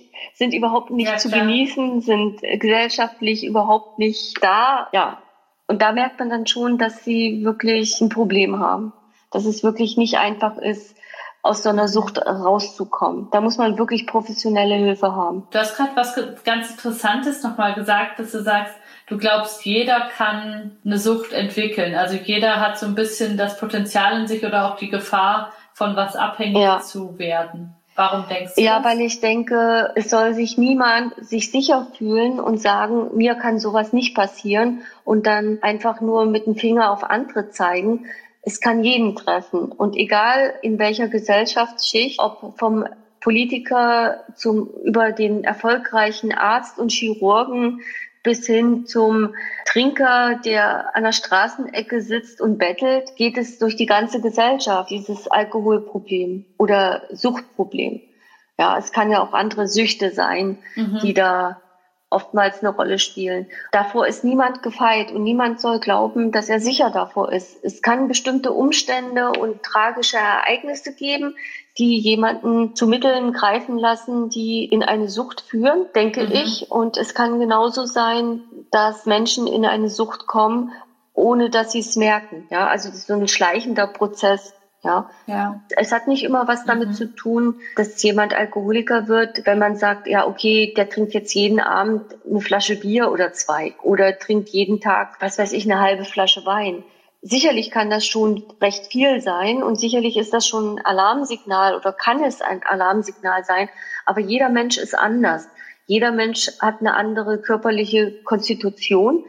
zu genießen, sind gesellschaftlich überhaupt nicht da. Ja. Und da merkt man dann schon, dass sie wirklich ein Problem haben. Dass es wirklich nicht einfach ist, aus so einer Sucht rauszukommen. Da muss man wirklich professionelle Hilfe haben. Du hast gerade was ganz Interessantes nochmal gesagt, dass du sagst, du glaubst, jeder kann eine Sucht entwickeln. Also jeder hat so ein bisschen das Potenzial in sich oder auch die Gefahr, von was abhängig zu werden. Warum denkst du das? Weil ich denke, es soll sich niemand sicher fühlen und sagen, mir kann sowas nicht passieren und dann einfach nur mit dem Finger auf andere zeigen. Es kann jeden treffen. Und egal in welcher Gesellschaftsschicht, ob vom Politiker über den erfolgreichen Arzt und Chirurgen bis hin zum Trinker, der an der Straßenecke sitzt und bettelt, geht es durch die ganze Gesellschaft, dieses Alkoholproblem oder Suchtproblem. Ja, es kann ja auch andere Süchte sein, die da oftmals eine Rolle spielen. Davor ist niemand gefeit und niemand soll glauben, dass er sicher davor ist. Es kann bestimmte Umstände und tragische Ereignisse geben, die jemanden zu Mitteln greifen lassen, die in eine Sucht führen, denke ich. Und es kann genauso sein, dass Menschen in eine Sucht kommen, ohne dass sie es merken. Ja, also das ist so ein schleichender Prozess. Ja. Es hat nicht immer was damit zu tun, dass jemand Alkoholiker wird, wenn man sagt, ja, okay, der trinkt jetzt jeden Abend eine Flasche Bier oder 2 oder trinkt jeden Tag, was weiß ich, eine halbe Flasche Wein. Sicherlich kann das schon recht viel sein und sicherlich ist das schon ein Alarmsignal oder kann es ein Alarmsignal sein, aber jeder Mensch ist anders. Jeder Mensch hat eine andere körperliche Konstitution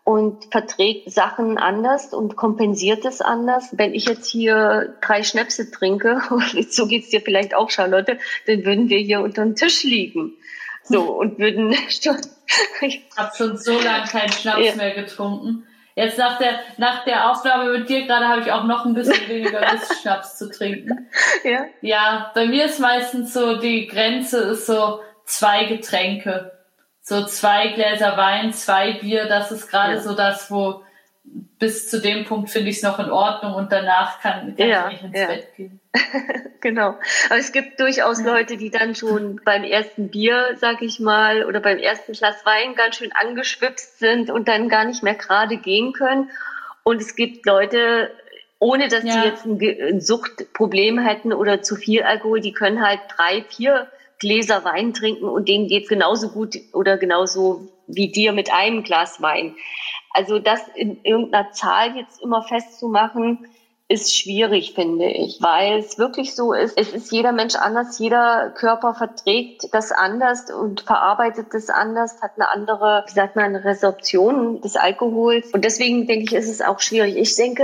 und verträgt Sachen anders und kompensiert es anders. Wenn ich jetzt hier 3 Schnäpse trinke, so geht's dir vielleicht auch, Charlotte, dann würden wir hier unter dem Tisch liegen. So, und würden schon... Ich habe schon so lange keinen Schnaps mehr getrunken. Jetzt nach der Aufnahme mit dir gerade habe ich auch noch ein bisschen weniger Lust, Schnaps zu trinken. Ja. Ja, bei mir ist meistens so, die Grenze ist so 2 Getränke. So 2 Gläser Wein, 2 Bier, das ist gerade so das, wo bis zu dem Punkt finde ich es noch in Ordnung und danach kann ich nicht ins Bett gehen. Genau. Aber es gibt durchaus Leute, die dann schon beim ersten Bier, sag ich mal, oder beim ersten Glas Wein ganz schön angeschwipst sind und dann gar nicht mehr gerade gehen können. Und es gibt Leute, ohne dass die jetzt ein Suchtproblem hätten oder zu viel Alkohol, die können halt 3, 4 Gläser Wein trinken und denen geht's genauso gut oder genauso wie dir mit einem Glas Wein. Also das in irgendeiner Zahl jetzt immer festzumachen, ist schwierig, finde ich, weil es wirklich so ist, es ist jeder Mensch anders, jeder Körper verträgt das anders und verarbeitet das anders, hat eine andere, wie sagt man, eine Resorption des Alkohols und deswegen denke ich, ist es auch schwierig. Ich denke,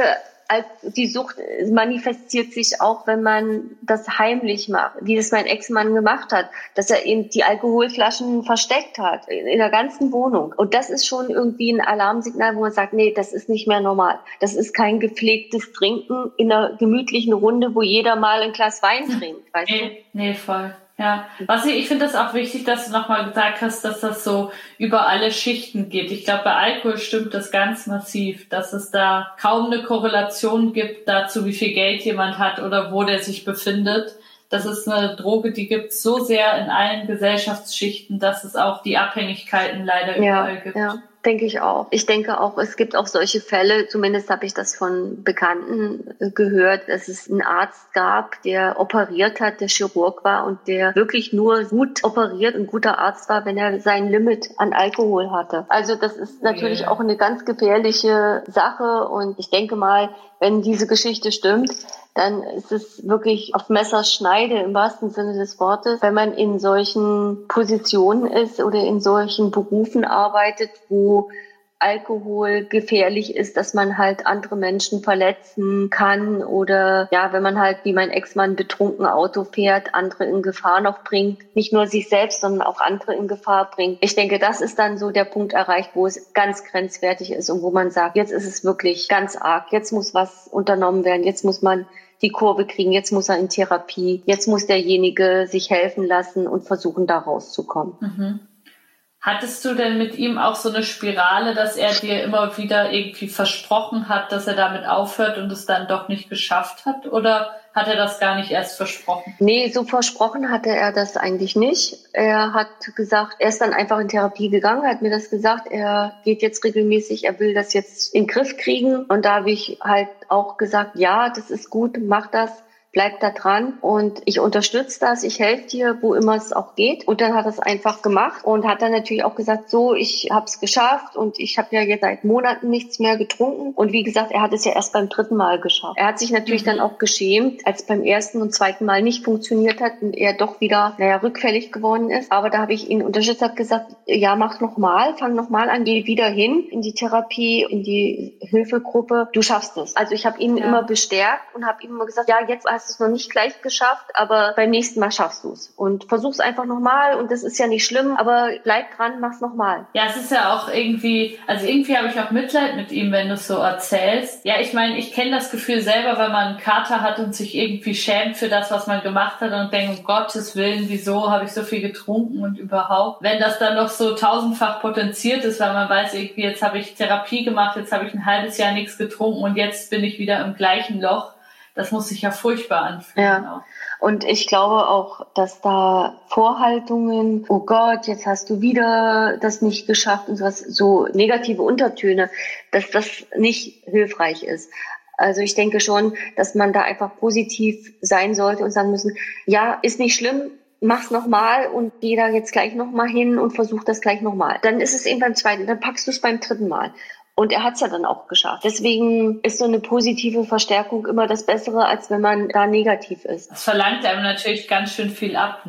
die Sucht manifestiert sich auch, wenn man das heimlich macht, wie das mein Ex-Mann gemacht hat, dass er eben die Alkoholflaschen versteckt hat in der ganzen Wohnung. Und das ist schon irgendwie ein Alarmsignal, wo man sagt, nee, das ist nicht mehr normal. Das ist kein gepflegtes Trinken in einer gemütlichen Runde, wo jeder mal ein Glas Wein trinkt, weißt du? Nee, voll. Ja, ich finde das auch wichtig, dass du nochmal gesagt hast, dass das so über alle Schichten geht. Ich glaube, bei Alkohol stimmt das ganz massiv, dass es da kaum eine Korrelation gibt dazu, wie viel Geld jemand hat oder wo der sich befindet. Das ist eine Droge, die gibt es so sehr in allen Gesellschaftsschichten, dass es auch die Abhängigkeiten leider überall gibt. Ja. Denke ich auch. Ich denke auch, es gibt auch solche Fälle, zumindest habe ich das von Bekannten gehört, dass es einen Arzt gab, der operiert hat, der Chirurg war und der wirklich nur gut operiert und guter Arzt war, wenn er sein Limit an Alkohol hatte. Also das ist natürlich auch eine ganz gefährliche Sache und ich denke mal, wenn diese Geschichte stimmt, dann ist es wirklich auf Messerschneide im wahrsten Sinne des Wortes, wenn man in solchen Positionen ist oder in solchen Berufen arbeitet, wo Alkohol gefährlich ist, dass man halt andere Menschen verletzen kann oder wenn man halt wie mein Ex-Mann betrunken Auto fährt, andere in Gefahr noch bringt, nicht nur sich selbst, sondern auch andere in Gefahr bringt. Ich denke, das ist dann so der Punkt erreicht, wo es ganz grenzwertig ist und wo man sagt, jetzt ist es wirklich ganz arg, jetzt muss was unternommen werden, jetzt muss man die Kurve kriegen, jetzt muss er in Therapie, jetzt muss derjenige sich helfen lassen und versuchen, da rauszukommen. Mhm. Hattest du denn mit ihm auch so eine Spirale, dass er dir immer wieder irgendwie versprochen hat, dass er damit aufhört und es dann doch nicht geschafft hat? Oder hat er das gar nicht erst versprochen? Nee, so versprochen hatte er das eigentlich nicht. Er hat gesagt, er ist dann einfach in Therapie gegangen, hat mir das gesagt, er geht jetzt regelmäßig, er will das jetzt in den Griff kriegen. Und da habe ich halt auch gesagt, ja, das ist gut, mach das. Bleib da dran und ich unterstütze das, ich helfe dir, wo immer es auch geht. Und dann hat er es einfach gemacht und hat dann natürlich auch gesagt, so, ich habe es geschafft und ich habe ja jetzt seit Monaten nichts mehr getrunken. Und wie gesagt, er hat es ja erst beim 3. Mal geschafft. Er hat sich natürlich dann auch geschämt, als beim 1. und 2. Mal nicht funktioniert hat und er doch wieder, rückfällig geworden ist. Aber da habe ich ihn unterstützt, habe gesagt, ja, mach nochmal, fang nochmal an, geh wieder hin in die Therapie, in die Hilfegruppe, du schaffst es. Also ich habe ihn immer bestärkt und habe ihm immer gesagt, ja, jetzt hast du es noch nicht gleich geschafft, aber beim nächsten Mal schaffst du es. Und versuch's einfach nochmal und das ist ja nicht schlimm, aber bleib dran, mach's nochmal. Ja, es ist ja auch irgendwie habe ich auch Mitleid mit ihm, wenn du es so erzählst. Ja, ich meine, ich kenne das Gefühl selber, wenn man einen Kater hat und sich irgendwie schämt für das, was man gemacht hat und denkt, um Gottes Willen, wieso habe ich so viel getrunken und überhaupt. Wenn das dann noch so tausendfach potenziert ist, weil man weiß, irgendwie jetzt habe ich Therapie gemacht, jetzt habe ich ein halbes Jahr nichts getrunken und jetzt bin ich wieder im gleichen Loch. Das muss sich ja furchtbar anfühlen. Ja. Und ich glaube auch, dass da Vorhaltungen, oh Gott, jetzt hast du wieder das nicht geschafft und sowas, so negative Untertöne, dass das nicht hilfreich ist. Also ich denke schon, dass man da einfach positiv sein sollte und sagen müssen, ja, ist nicht schlimm, mach's nochmal und geh da jetzt gleich nochmal hin und versuch das gleich nochmal. Dann ist es eben beim 2., dann packst du es beim 3. Mal. Und er hat es ja dann auch geschafft. Deswegen ist so eine positive Verstärkung immer das Bessere, als wenn man da negativ ist. Das verlangt einem natürlich ganz schön viel ab, ne?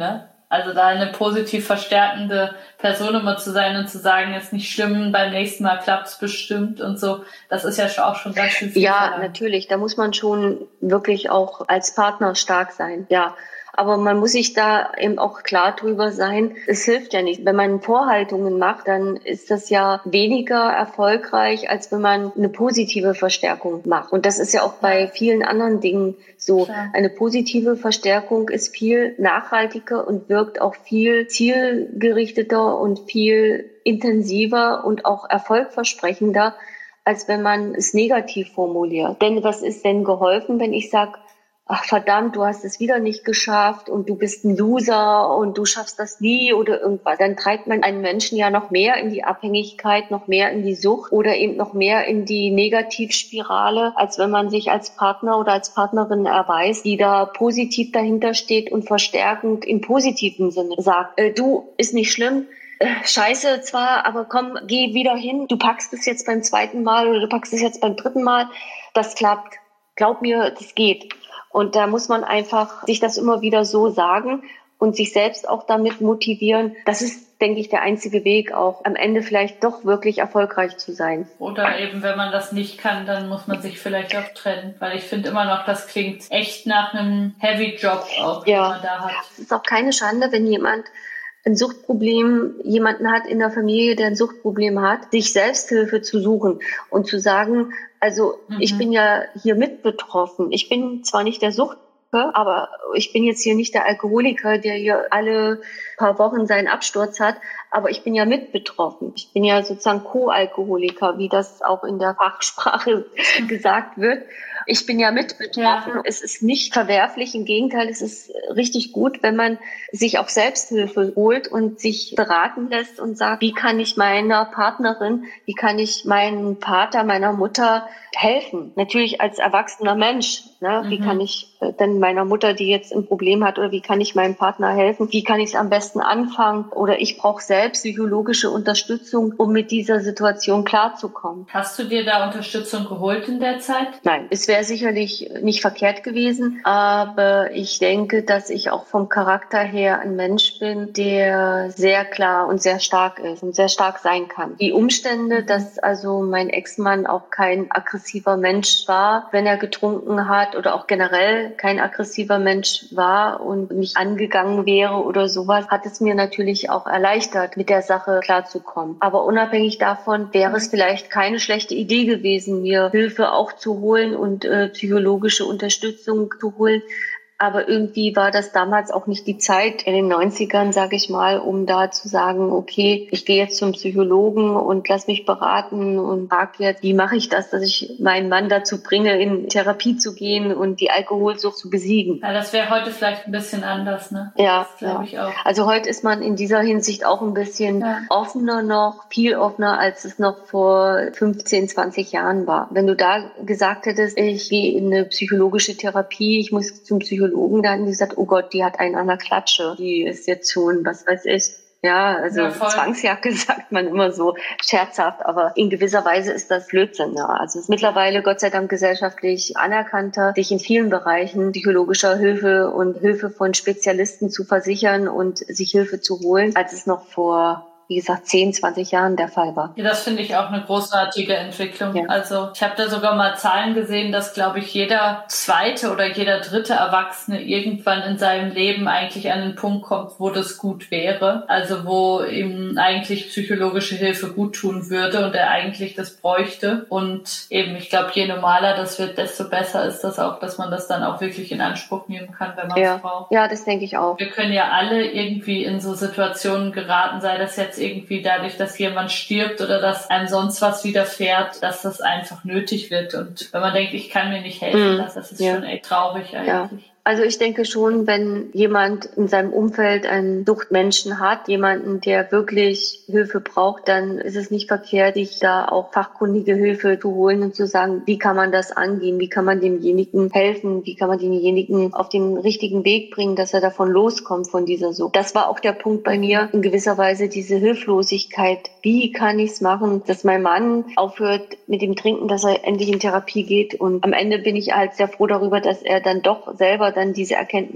Also da eine positiv verstärkende Person immer zu sein und zu sagen, ist nicht schlimm, beim nächsten Mal klappt's bestimmt und so. Das ist ja auch schon ganz schön viel. Ja, natürlich. Da muss man schon wirklich auch als Partner stark sein. Ja. Aber man muss sich da eben auch klar drüber sein. Es hilft ja nicht. Wenn man Vorhaltungen macht, dann ist das ja weniger erfolgreich, als wenn man eine positive Verstärkung macht. Und das ist ja auch bei vielen anderen Dingen so. Klar. Eine positive Verstärkung ist viel nachhaltiger und wirkt auch viel zielgerichteter und viel intensiver und auch erfolgversprechender, als wenn man es negativ formuliert. Denn was ist denn geholfen, wenn ich sage, ach verdammt, du hast es wieder nicht geschafft und du bist ein Loser und du schaffst das nie oder irgendwas. Dann treibt man einen Menschen ja noch mehr in die Abhängigkeit, noch mehr in die Sucht oder eben noch mehr in die Negativspirale, als wenn man sich als Partner oder als Partnerin erweist, die da positiv dahinter steht und verstärkend im positiven Sinne sagt, du, ist nicht schlimm, scheiße zwar, aber komm, geh wieder hin, du packst es jetzt beim zweiten Mal oder du packst es jetzt beim dritten Mal, das klappt. Glaub mir, das geht. Und da muss man einfach sich das immer wieder so sagen und sich selbst auch damit motivieren. Das ist, denke ich, der einzige Weg, auch am Ende vielleicht doch wirklich erfolgreich zu sein. Oder eben, wenn man das nicht kann, dann muss man sich vielleicht auch trennen. Weil ich finde immer noch, das klingt echt nach einem Heavy-Job auch, den man da hat. Es ist auch keine Schande, wenn jemand ein Suchtproblem, jemanden hat in der Familie, der ein Suchtproblem hat, sich Selbsthilfe zu suchen und zu sagen, also ich bin ja hier mit betroffen. Ich bin zwar nicht der Sucht, aber ich bin jetzt hier nicht der Alkoholiker, der hier alle paar Wochen seinen Absturz hat, aber ich bin ja mit betroffen. Ich bin ja sozusagen Co-Alkoholiker, wie das auch in der Fachsprache gesagt wird. Ich bin ja mit betroffen. Ja. Es ist nicht verwerflich, im Gegenteil, es ist richtig gut, wenn man sich auch Selbsthilfe holt und sich beraten lässt und sagt, wie kann ich meiner Partnerin, wie kann ich meinem Vater, meiner Mutter helfen? Natürlich als erwachsener Mensch. Ne? Wie kann ich denn meiner Mutter, die jetzt ein Problem hat, oder wie kann ich meinem Partner helfen? Wie kann ich es am besten anfangen? Oder ich brauche selbst psychologische Unterstützung, um mit dieser Situation klarzukommen. Hast du dir da Unterstützung geholt in der Zeit? Nein, es wäre sicherlich nicht verkehrt gewesen, aber ich denke, dass ich auch vom Charakter her ein Mensch bin, der sehr klar und sehr stark ist und sehr stark sein kann. Die Umstände, dass also mein Ex-Mann auch kein aggressiver Mensch war, wenn er getrunken hat, oder auch generell kein aggressiver Mensch war und nicht angegangen wäre oder sowas, hat es mir natürlich auch erleichtert, mit der Sache klarzukommen. Aber unabhängig davon wäre es vielleicht keine schlechte Idee gewesen, mir Hilfe auch zu holen und psychologische Unterstützung zu holen. Aber irgendwie war das damals auch nicht die Zeit in den 90ern, sage ich mal, um da zu sagen, okay, ich gehe jetzt zum Psychologen und lass mich beraten und frage jetzt, wie mache ich das, dass ich meinen Mann dazu bringe, in Therapie zu gehen und die Alkoholsucht zu besiegen. Ja, das wäre heute vielleicht ein bisschen anders, ne? Ja, das glaube ich auch. Also heute ist man in dieser Hinsicht auch ein bisschen offener noch, viel offener, als es noch vor 15, 20 Jahren war. Wenn du da gesagt hättest, ich gehe in eine psychologische Therapie, ich muss zum Psychologen, da haben die gesagt, oh Gott, die hat einen an der Klatsche. Die ist jetzt schon, was weiß ich. Ja, also Zwangsjacke sagt man immer so scherzhaft, aber in gewisser Weise ist das Blödsinn. Ja. Also es ist mittlerweile Gott sei Dank gesellschaftlich anerkannter, sich in vielen Bereichen psychologischer Hilfe und Hilfe von Spezialisten zu versichern und sich Hilfe zu holen, als es noch vor, wie gesagt, 10, 20 Jahren der Fall war. Ja, das finde ich auch eine großartige Entwicklung. Ja. Also ich habe da sogar mal Zahlen gesehen, dass, glaube ich, jeder zweite oder jeder dritte Erwachsene irgendwann in seinem Leben eigentlich an den Punkt kommt, wo das gut wäre. Also wo ihm eigentlich psychologische Hilfe gut tun würde und er eigentlich das bräuchte. Und eben, ich glaube, je normaler das wird, desto besser ist das auch, dass man das dann auch wirklich in Anspruch nehmen kann, wenn man es braucht. Ja, das denke ich auch. Wir können ja alle irgendwie in so Situationen geraten, sei das jetzt irgendwie dadurch, dass jemand stirbt oder dass einem sonst was widerfährt, dass das einfach nötig wird. Und wenn man denkt, ich kann mir nicht helfen, das ist schon echt traurig eigentlich. Ja. Also ich denke schon, wenn jemand in seinem Umfeld einen Suchtmenschen hat, jemanden, der wirklich Hilfe braucht, dann ist es nicht verkehrt, sich da auch fachkundige Hilfe zu holen und zu sagen, wie kann man das angehen, wie kann man demjenigen helfen, wie kann man denjenigen auf den richtigen Weg bringen, dass er davon loskommt, von dieser Sucht. Das war auch der Punkt bei mir, in gewisser Weise diese Hilflosigkeit. Wie kann ich es machen, dass mein Mann aufhört mit dem Trinken, dass er endlich in Therapie geht, und am Ende bin ich halt sehr froh darüber, dass er dann doch selber dann diese Erkenntnis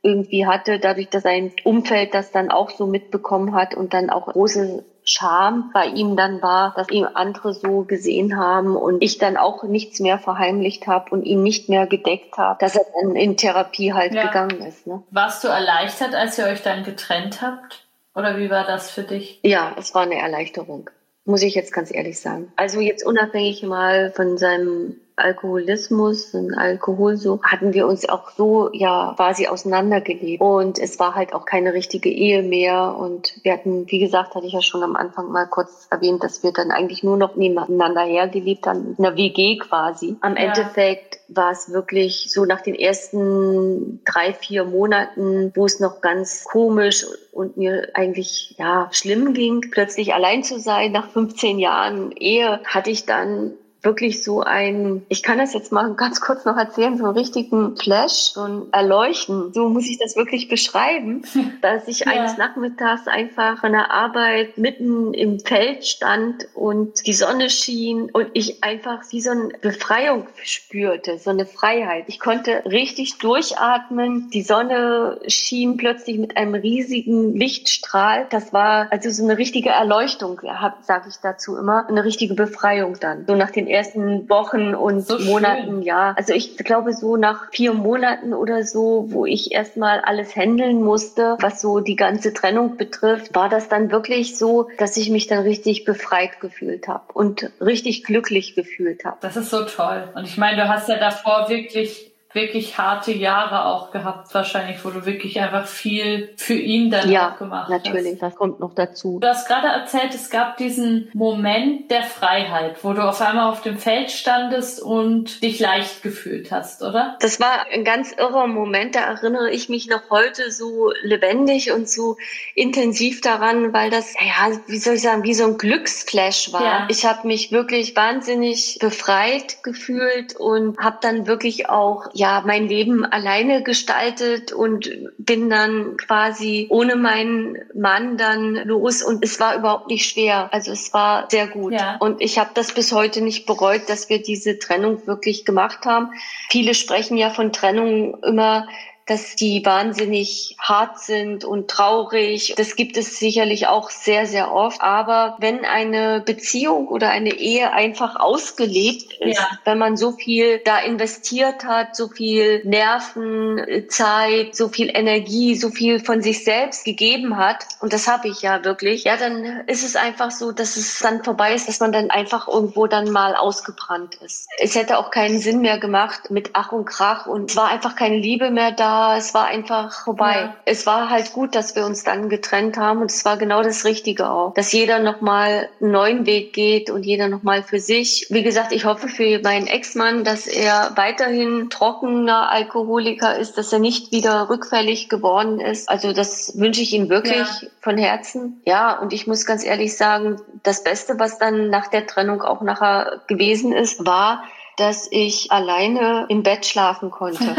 irgendwie hatte, dadurch, dass sein Umfeld das dann auch so mitbekommen hat und dann auch große Scham bei ihm dann war, dass ihm andere so gesehen haben und ich dann auch nichts mehr verheimlicht habe und ihn nicht mehr gedeckt habe, dass er dann in Therapie halt gegangen ist. Ne? Warst du erleichtert, als ihr euch dann getrennt habt? Oder wie war das für dich? Ja, es war eine Erleichterung, muss ich jetzt ganz ehrlich sagen. Also jetzt unabhängig mal von seinem Alkoholismus und Alkoholsucht hatten wir uns auch so ja quasi auseinandergelebt und es war halt auch keine richtige Ehe mehr und wir hatten, wie gesagt, hatte ich ja schon am Anfang mal kurz erwähnt, dass wir dann eigentlich nur noch nebeneinander hergelebt haben, in einer WG quasi. Am Endeffekt war es wirklich so nach den ersten 3-4 Monaten, wo es noch ganz komisch und mir eigentlich ja schlimm ging, plötzlich allein zu sein. Nach 15 Jahren Ehe hatte ich dann wirklich so ich kann das jetzt mal ganz kurz noch erzählen, so einen richtigen Flash, so ein Erleuchten. So muss ich das wirklich beschreiben, dass ich eines Nachmittags einfach von der Arbeit mitten im Feld stand und die Sonne schien und ich einfach wie so eine Befreiung spürte, so eine Freiheit. Ich konnte richtig durchatmen. Die Sonne schien plötzlich mit einem riesigen Lichtstrahl. Das war also so eine richtige Erleuchtung, sage ich dazu immer, eine richtige Befreiung dann. So nach den ersten Wochen und so Monaten, ja. Also ich glaube so nach 4 Monaten oder so, wo ich erstmal alles handeln musste, was so die ganze Trennung betrifft, war das dann wirklich so, dass ich mich dann richtig befreit gefühlt habe und richtig glücklich gefühlt habe. Das ist so toll. Und ich meine, du hast ja davor wirklich harte Jahre auch gehabt, wahrscheinlich, wo du wirklich einfach viel für ihn dann auch gemacht hast. Ja, natürlich, das kommt noch dazu. Du hast gerade erzählt, es gab diesen Moment der Freiheit, wo du auf einmal auf dem Feld standest und dich leicht gefühlt hast, oder? Das war ein ganz irrer Moment, da erinnere ich mich noch heute so lebendig und so intensiv daran, weil das, ja, wie soll ich sagen, wie so ein Glücksflash war. Ja. Ich habe mich wirklich wahnsinnig befreit gefühlt und habe dann wirklich auch mein Leben alleine gestaltet und bin dann quasi ohne meinen Mann dann los und es war überhaupt nicht schwer. Also es war sehr gut. Ja. Und ich habe das bis heute nicht bereut, dass wir diese Trennung wirklich gemacht haben. Viele sprechen ja von Trennung immer, dass die wahnsinnig hart sind und traurig. Das gibt es sicherlich auch sehr, sehr oft. Aber wenn eine Beziehung oder eine Ehe einfach ausgelebt ist, wenn man so viel da investiert hat, so viel Nerven, Zeit, so viel Energie, so viel von sich selbst gegeben hat, und das habe ich ja wirklich, dann ist es einfach so, dass es dann vorbei ist, dass man dann einfach irgendwo dann mal ausgebrannt ist. Es hätte auch keinen Sinn mehr gemacht mit Ach und Krach und es war einfach keine Liebe mehr da. Es war einfach vorbei. Ja. Es war halt gut, dass wir uns dann getrennt haben und es war genau das Richtige auch, dass jeder nochmal einen neuen Weg geht und jeder nochmal für sich. Wie gesagt, ich hoffe für meinen Ex-Mann, dass er weiterhin trockener Alkoholiker ist, dass er nicht wieder rückfällig geworden ist. Also das wünsche ich ihm wirklich von Herzen. Ja, und ich muss ganz ehrlich sagen, das Beste, was dann nach der Trennung auch nachher gewesen ist, war, dass ich alleine im Bett schlafen konnte.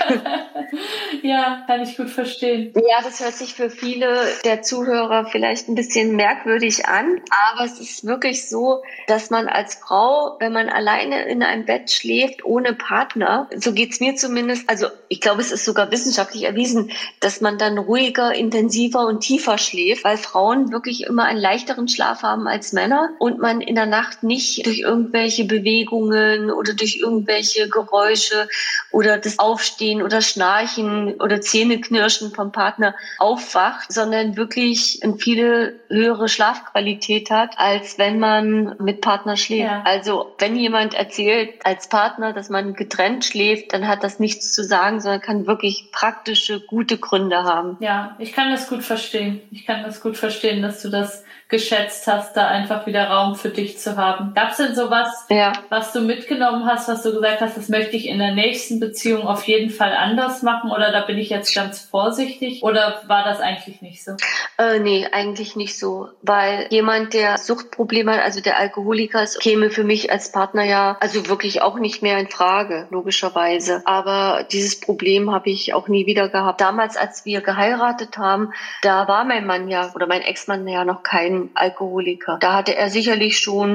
Ja, kann ich gut verstehen. Ja, das hört sich für viele der Zuhörer vielleicht ein bisschen merkwürdig an, aber es ist wirklich so, dass man als Frau, wenn man alleine in einem Bett schläft, ohne Partner, so geht's mir zumindest, also ich glaube, es ist sogar wissenschaftlich erwiesen, dass man dann ruhiger, intensiver und tiefer schläft, weil Frauen wirklich immer einen leichteren Schlaf haben als Männer und man in der Nacht nicht durch irgendwelche Bewegungen oder durch irgendwelche Geräusche oder das Aufstehen oder Schnarchen oder Zähneknirschen vom Partner aufwacht, sondern wirklich eine viel höhere Schlafqualität hat, als wenn man mit Partner schläft. Ja. Also wenn jemand erzählt als Partner, dass man getrennt schläft, dann hat das nichts zu sagen, sondern kann wirklich praktische, gute Gründe haben. Ja, ich kann das gut verstehen. Dass du das geschätzt hast, da einfach wieder Raum für dich zu haben. Gab es denn sowas, was du mitgenommen hast, was du gesagt hast, das möchte ich in der nächsten Beziehung auf jeden Fall anders machen oder da bin ich jetzt ganz vorsichtig oder war das eigentlich nicht so? Nee, eigentlich nicht so, weil jemand, der Suchtprobleme hat, also der Alkoholiker ist, käme für mich als Partner also wirklich auch nicht mehr in Frage, logischerweise. Aber dieses Problem habe ich auch nie wieder gehabt. Damals, als wir geheiratet haben, da war mein Mann oder mein Ex-Mann noch kein Alkoholiker. Da hatte er sicherlich schon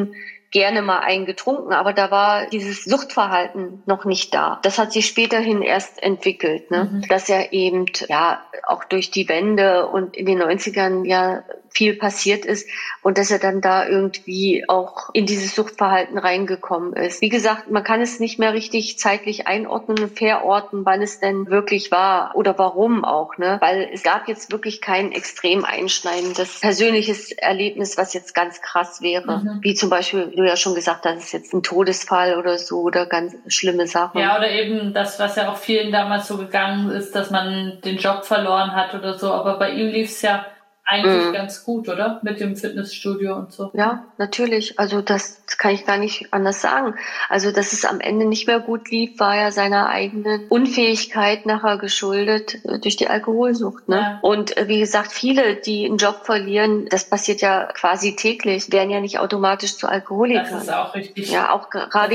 gerne mal einen getrunken, aber da war dieses Suchtverhalten noch nicht da. Das hat sich späterhin erst entwickelt, ne? Dass er eben, ja, auch durch die Wende und in den 90ern ja viel passiert ist und dass er dann da irgendwie auch in dieses Suchtverhalten reingekommen ist. Wie gesagt, man kann es nicht mehr richtig zeitlich einordnen und verorten, wann es denn wirklich war oder warum auch, ne? Weil es gab jetzt wirklich kein extrem einschneidendes persönliches Erlebnis, was jetzt ganz krass wäre. Wie zum Beispiel, du ja schon gesagt hast, es ist jetzt ein Todesfall oder so oder ganz schlimme Sachen. Ja, oder eben das, was ja auch vielen damals so gegangen ist, dass man den Job verloren hat oder so. Aber bei ihm lief es ja eigentlich ganz gut, oder? Mit dem Fitnessstudio und so. Ja, natürlich. Also das kann ich gar nicht anders sagen. Also, dass es am Ende nicht mehr gut lief, war ja seiner eigenen Unfähigkeit nachher geschuldet durch die Alkoholsucht. Ne? Ja. Und wie gesagt, viele, die einen Job verlieren, das passiert ja quasi täglich, werden ja nicht automatisch zu Alkoholikern. Das ist auch richtig. Ja, auch gerade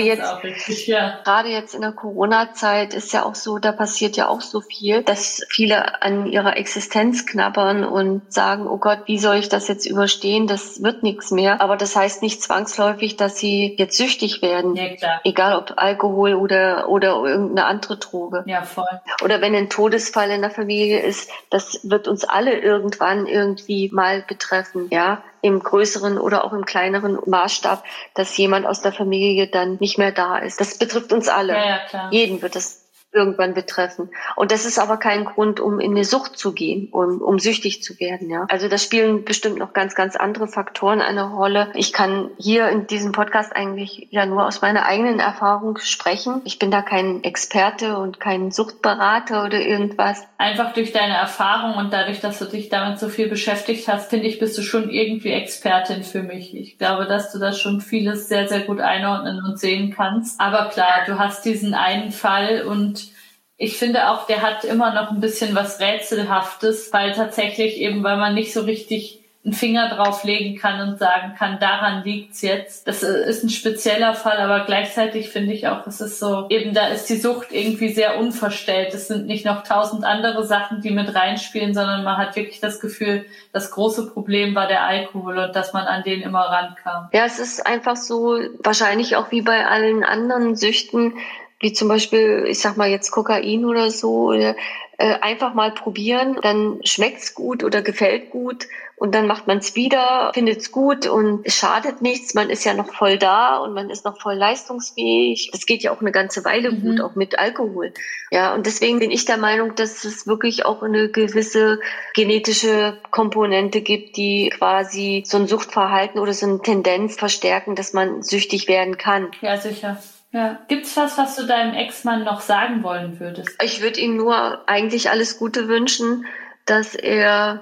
jetzt in der Corona-Zeit ist ja auch so, da passiert ja auch so viel, dass viele an ihrer Existenz knabbern und sagen, oh Gott, wie soll ich das jetzt überstehen? Das wird nichts mehr. Aber das heißt nicht zwangsläufig, dass sie jetzt süchtig werden. Ja, klar. Egal ob Alkohol oder irgendeine andere Droge. Ja, voll. Oder wenn ein Todesfall in der Familie ist, das wird uns alle irgendwann irgendwie mal betreffen, ja. Im größeren oder auch im kleineren Maßstab, dass jemand aus der Familie dann nicht mehr da ist. Das betrifft uns alle. Ja, klar. Jeden wird das irgendwann betreffen. Und das ist aber kein Grund, um in eine Sucht zu gehen, um süchtig zu werden, ja. Also da spielen bestimmt noch ganz, ganz andere Faktoren eine Rolle. Ich kann hier in diesem Podcast eigentlich ja nur aus meiner eigenen Erfahrung sprechen. Ich bin da kein Experte und kein Suchtberater oder irgendwas. Einfach durch deine Erfahrung und dadurch, dass du dich damit so viel beschäftigt hast, finde ich, bist du schon irgendwie Expertin für mich. Ich glaube, dass du das schon vieles sehr, sehr gut einordnen und sehen kannst. Aber klar, du hast diesen einen Fall und ich finde auch, der hat immer noch ein bisschen was Rätselhaftes, weil tatsächlich eben, weil man nicht so richtig einen Finger drauf legen kann und sagen kann, daran liegt's jetzt. Das ist ein spezieller Fall, aber gleichzeitig finde ich auch, es ist so, eben da ist die Sucht irgendwie sehr unverstellt. Es sind nicht noch 1000 andere Sachen, die mit reinspielen, sondern man hat wirklich das Gefühl, das große Problem war der Alkohol und dass man an den immer rankam. Ja, es ist einfach so, wahrscheinlich auch wie bei allen anderen Süchten, wie zum Beispiel, ich sag mal jetzt Kokain oder so, oder einfach mal probieren, dann schmeckt's gut oder gefällt gut und dann macht man's wieder, findet's gut und es schadet nichts, man ist ja noch voll da und man ist noch voll leistungsfähig. Das geht ja auch eine ganze Weile gut, auch mit Alkohol. Ja, und deswegen bin ich der Meinung, dass es wirklich auch eine gewisse genetische Komponente gibt, die quasi so ein Suchtverhalten oder so eine Tendenz verstärken, dass man süchtig werden kann. Ja, sicher. Ja. Gibt's was du deinem Ex-Mann noch sagen wollen würdest? Ich würde ihm nur eigentlich alles Gute wünschen, dass er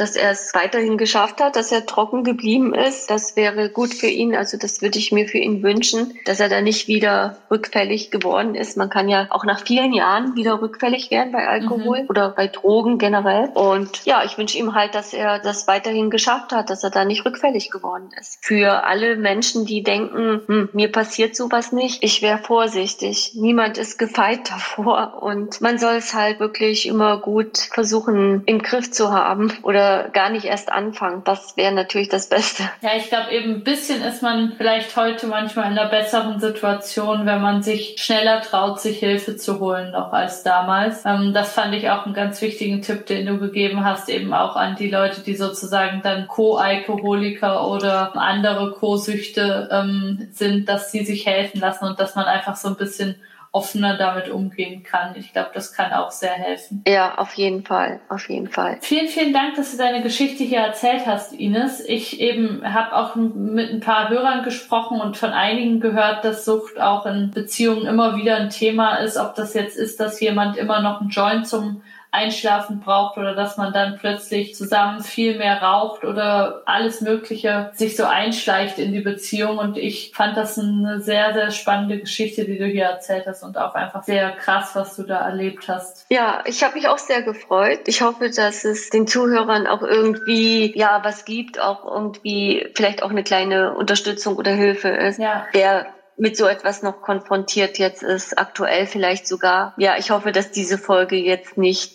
es weiterhin geschafft hat, dass er trocken geblieben ist. Das wäre gut für ihn. Also das würde ich mir für ihn wünschen, dass er da nicht wieder rückfällig geworden ist. Man kann ja auch nach vielen Jahren wieder rückfällig werden bei Alkohol oder bei Drogen generell. Und ja, ich wünsche ihm halt, dass er das weiterhin geschafft hat, dass er da nicht rückfällig geworden ist. Für alle Menschen, die denken, mir passiert sowas nicht, ich wäre vorsichtig. Niemand ist gefeit davor und man soll es halt wirklich immer gut versuchen, im Griff zu haben oder gar nicht erst anfangen. Das wäre natürlich das Beste. Ja, ich glaube eben ein bisschen ist man vielleicht heute manchmal in einer besseren Situation, wenn man sich schneller traut, sich Hilfe zu holen noch als damals. Das fand ich auch einen ganz wichtigen Tipp, den du gegeben hast, eben auch an die Leute, die sozusagen dann Co-Alkoholiker oder andere Co-Süchte sind, dass sie sich helfen lassen und dass man einfach so ein bisschen offener damit umgehen kann. Ich glaube, das kann auch sehr helfen. Ja, auf jeden Fall, auf jeden Fall. Vielen, vielen Dank, dass du deine Geschichte hier erzählt hast, Ines. Ich eben habe auch mit ein paar Hörern gesprochen und von einigen gehört, dass Sucht auch in Beziehungen immer wieder ein Thema ist, ob das jetzt ist, dass jemand immer noch einen Joint zum Einschlafen braucht oder dass man dann plötzlich zusammen viel mehr raucht oder alles Mögliche sich so einschleicht in die Beziehung. Und ich fand das eine sehr, sehr spannende Geschichte, die du hier erzählt hast und auch einfach sehr krass, was du da erlebt hast. Ja, ich habe mich auch sehr gefreut. Ich hoffe, dass es den Zuhörern auch irgendwie was gibt, auch irgendwie vielleicht auch eine kleine Unterstützung oder Hilfe ist. Ja. Der mit so etwas noch konfrontiert jetzt ist, aktuell vielleicht sogar. Ja, ich hoffe, dass diese Folge jetzt nicht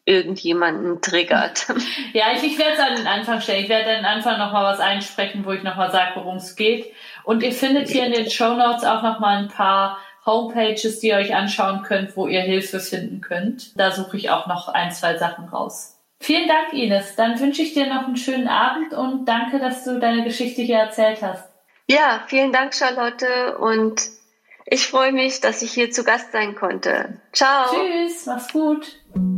irgendjemanden triggert. Ja, ich werde es an den Anfang stellen. Ich werde an den Anfang nochmal was einsprechen, wo ich nochmal sage, worum es geht. Und ihr findet hier in den Shownotes auch nochmal ein paar Homepages, die ihr euch anschauen könnt, wo ihr Hilfe finden könnt. Da suche ich auch noch 1, 2 Sachen raus. Vielen Dank, Ines. Dann wünsche ich dir noch einen schönen Abend und danke, dass du deine Geschichte hier erzählt hast. Ja, vielen Dank, Charlotte. Und ich freue mich, dass ich hier zu Gast sein konnte. Ciao. Tschüss, mach's gut.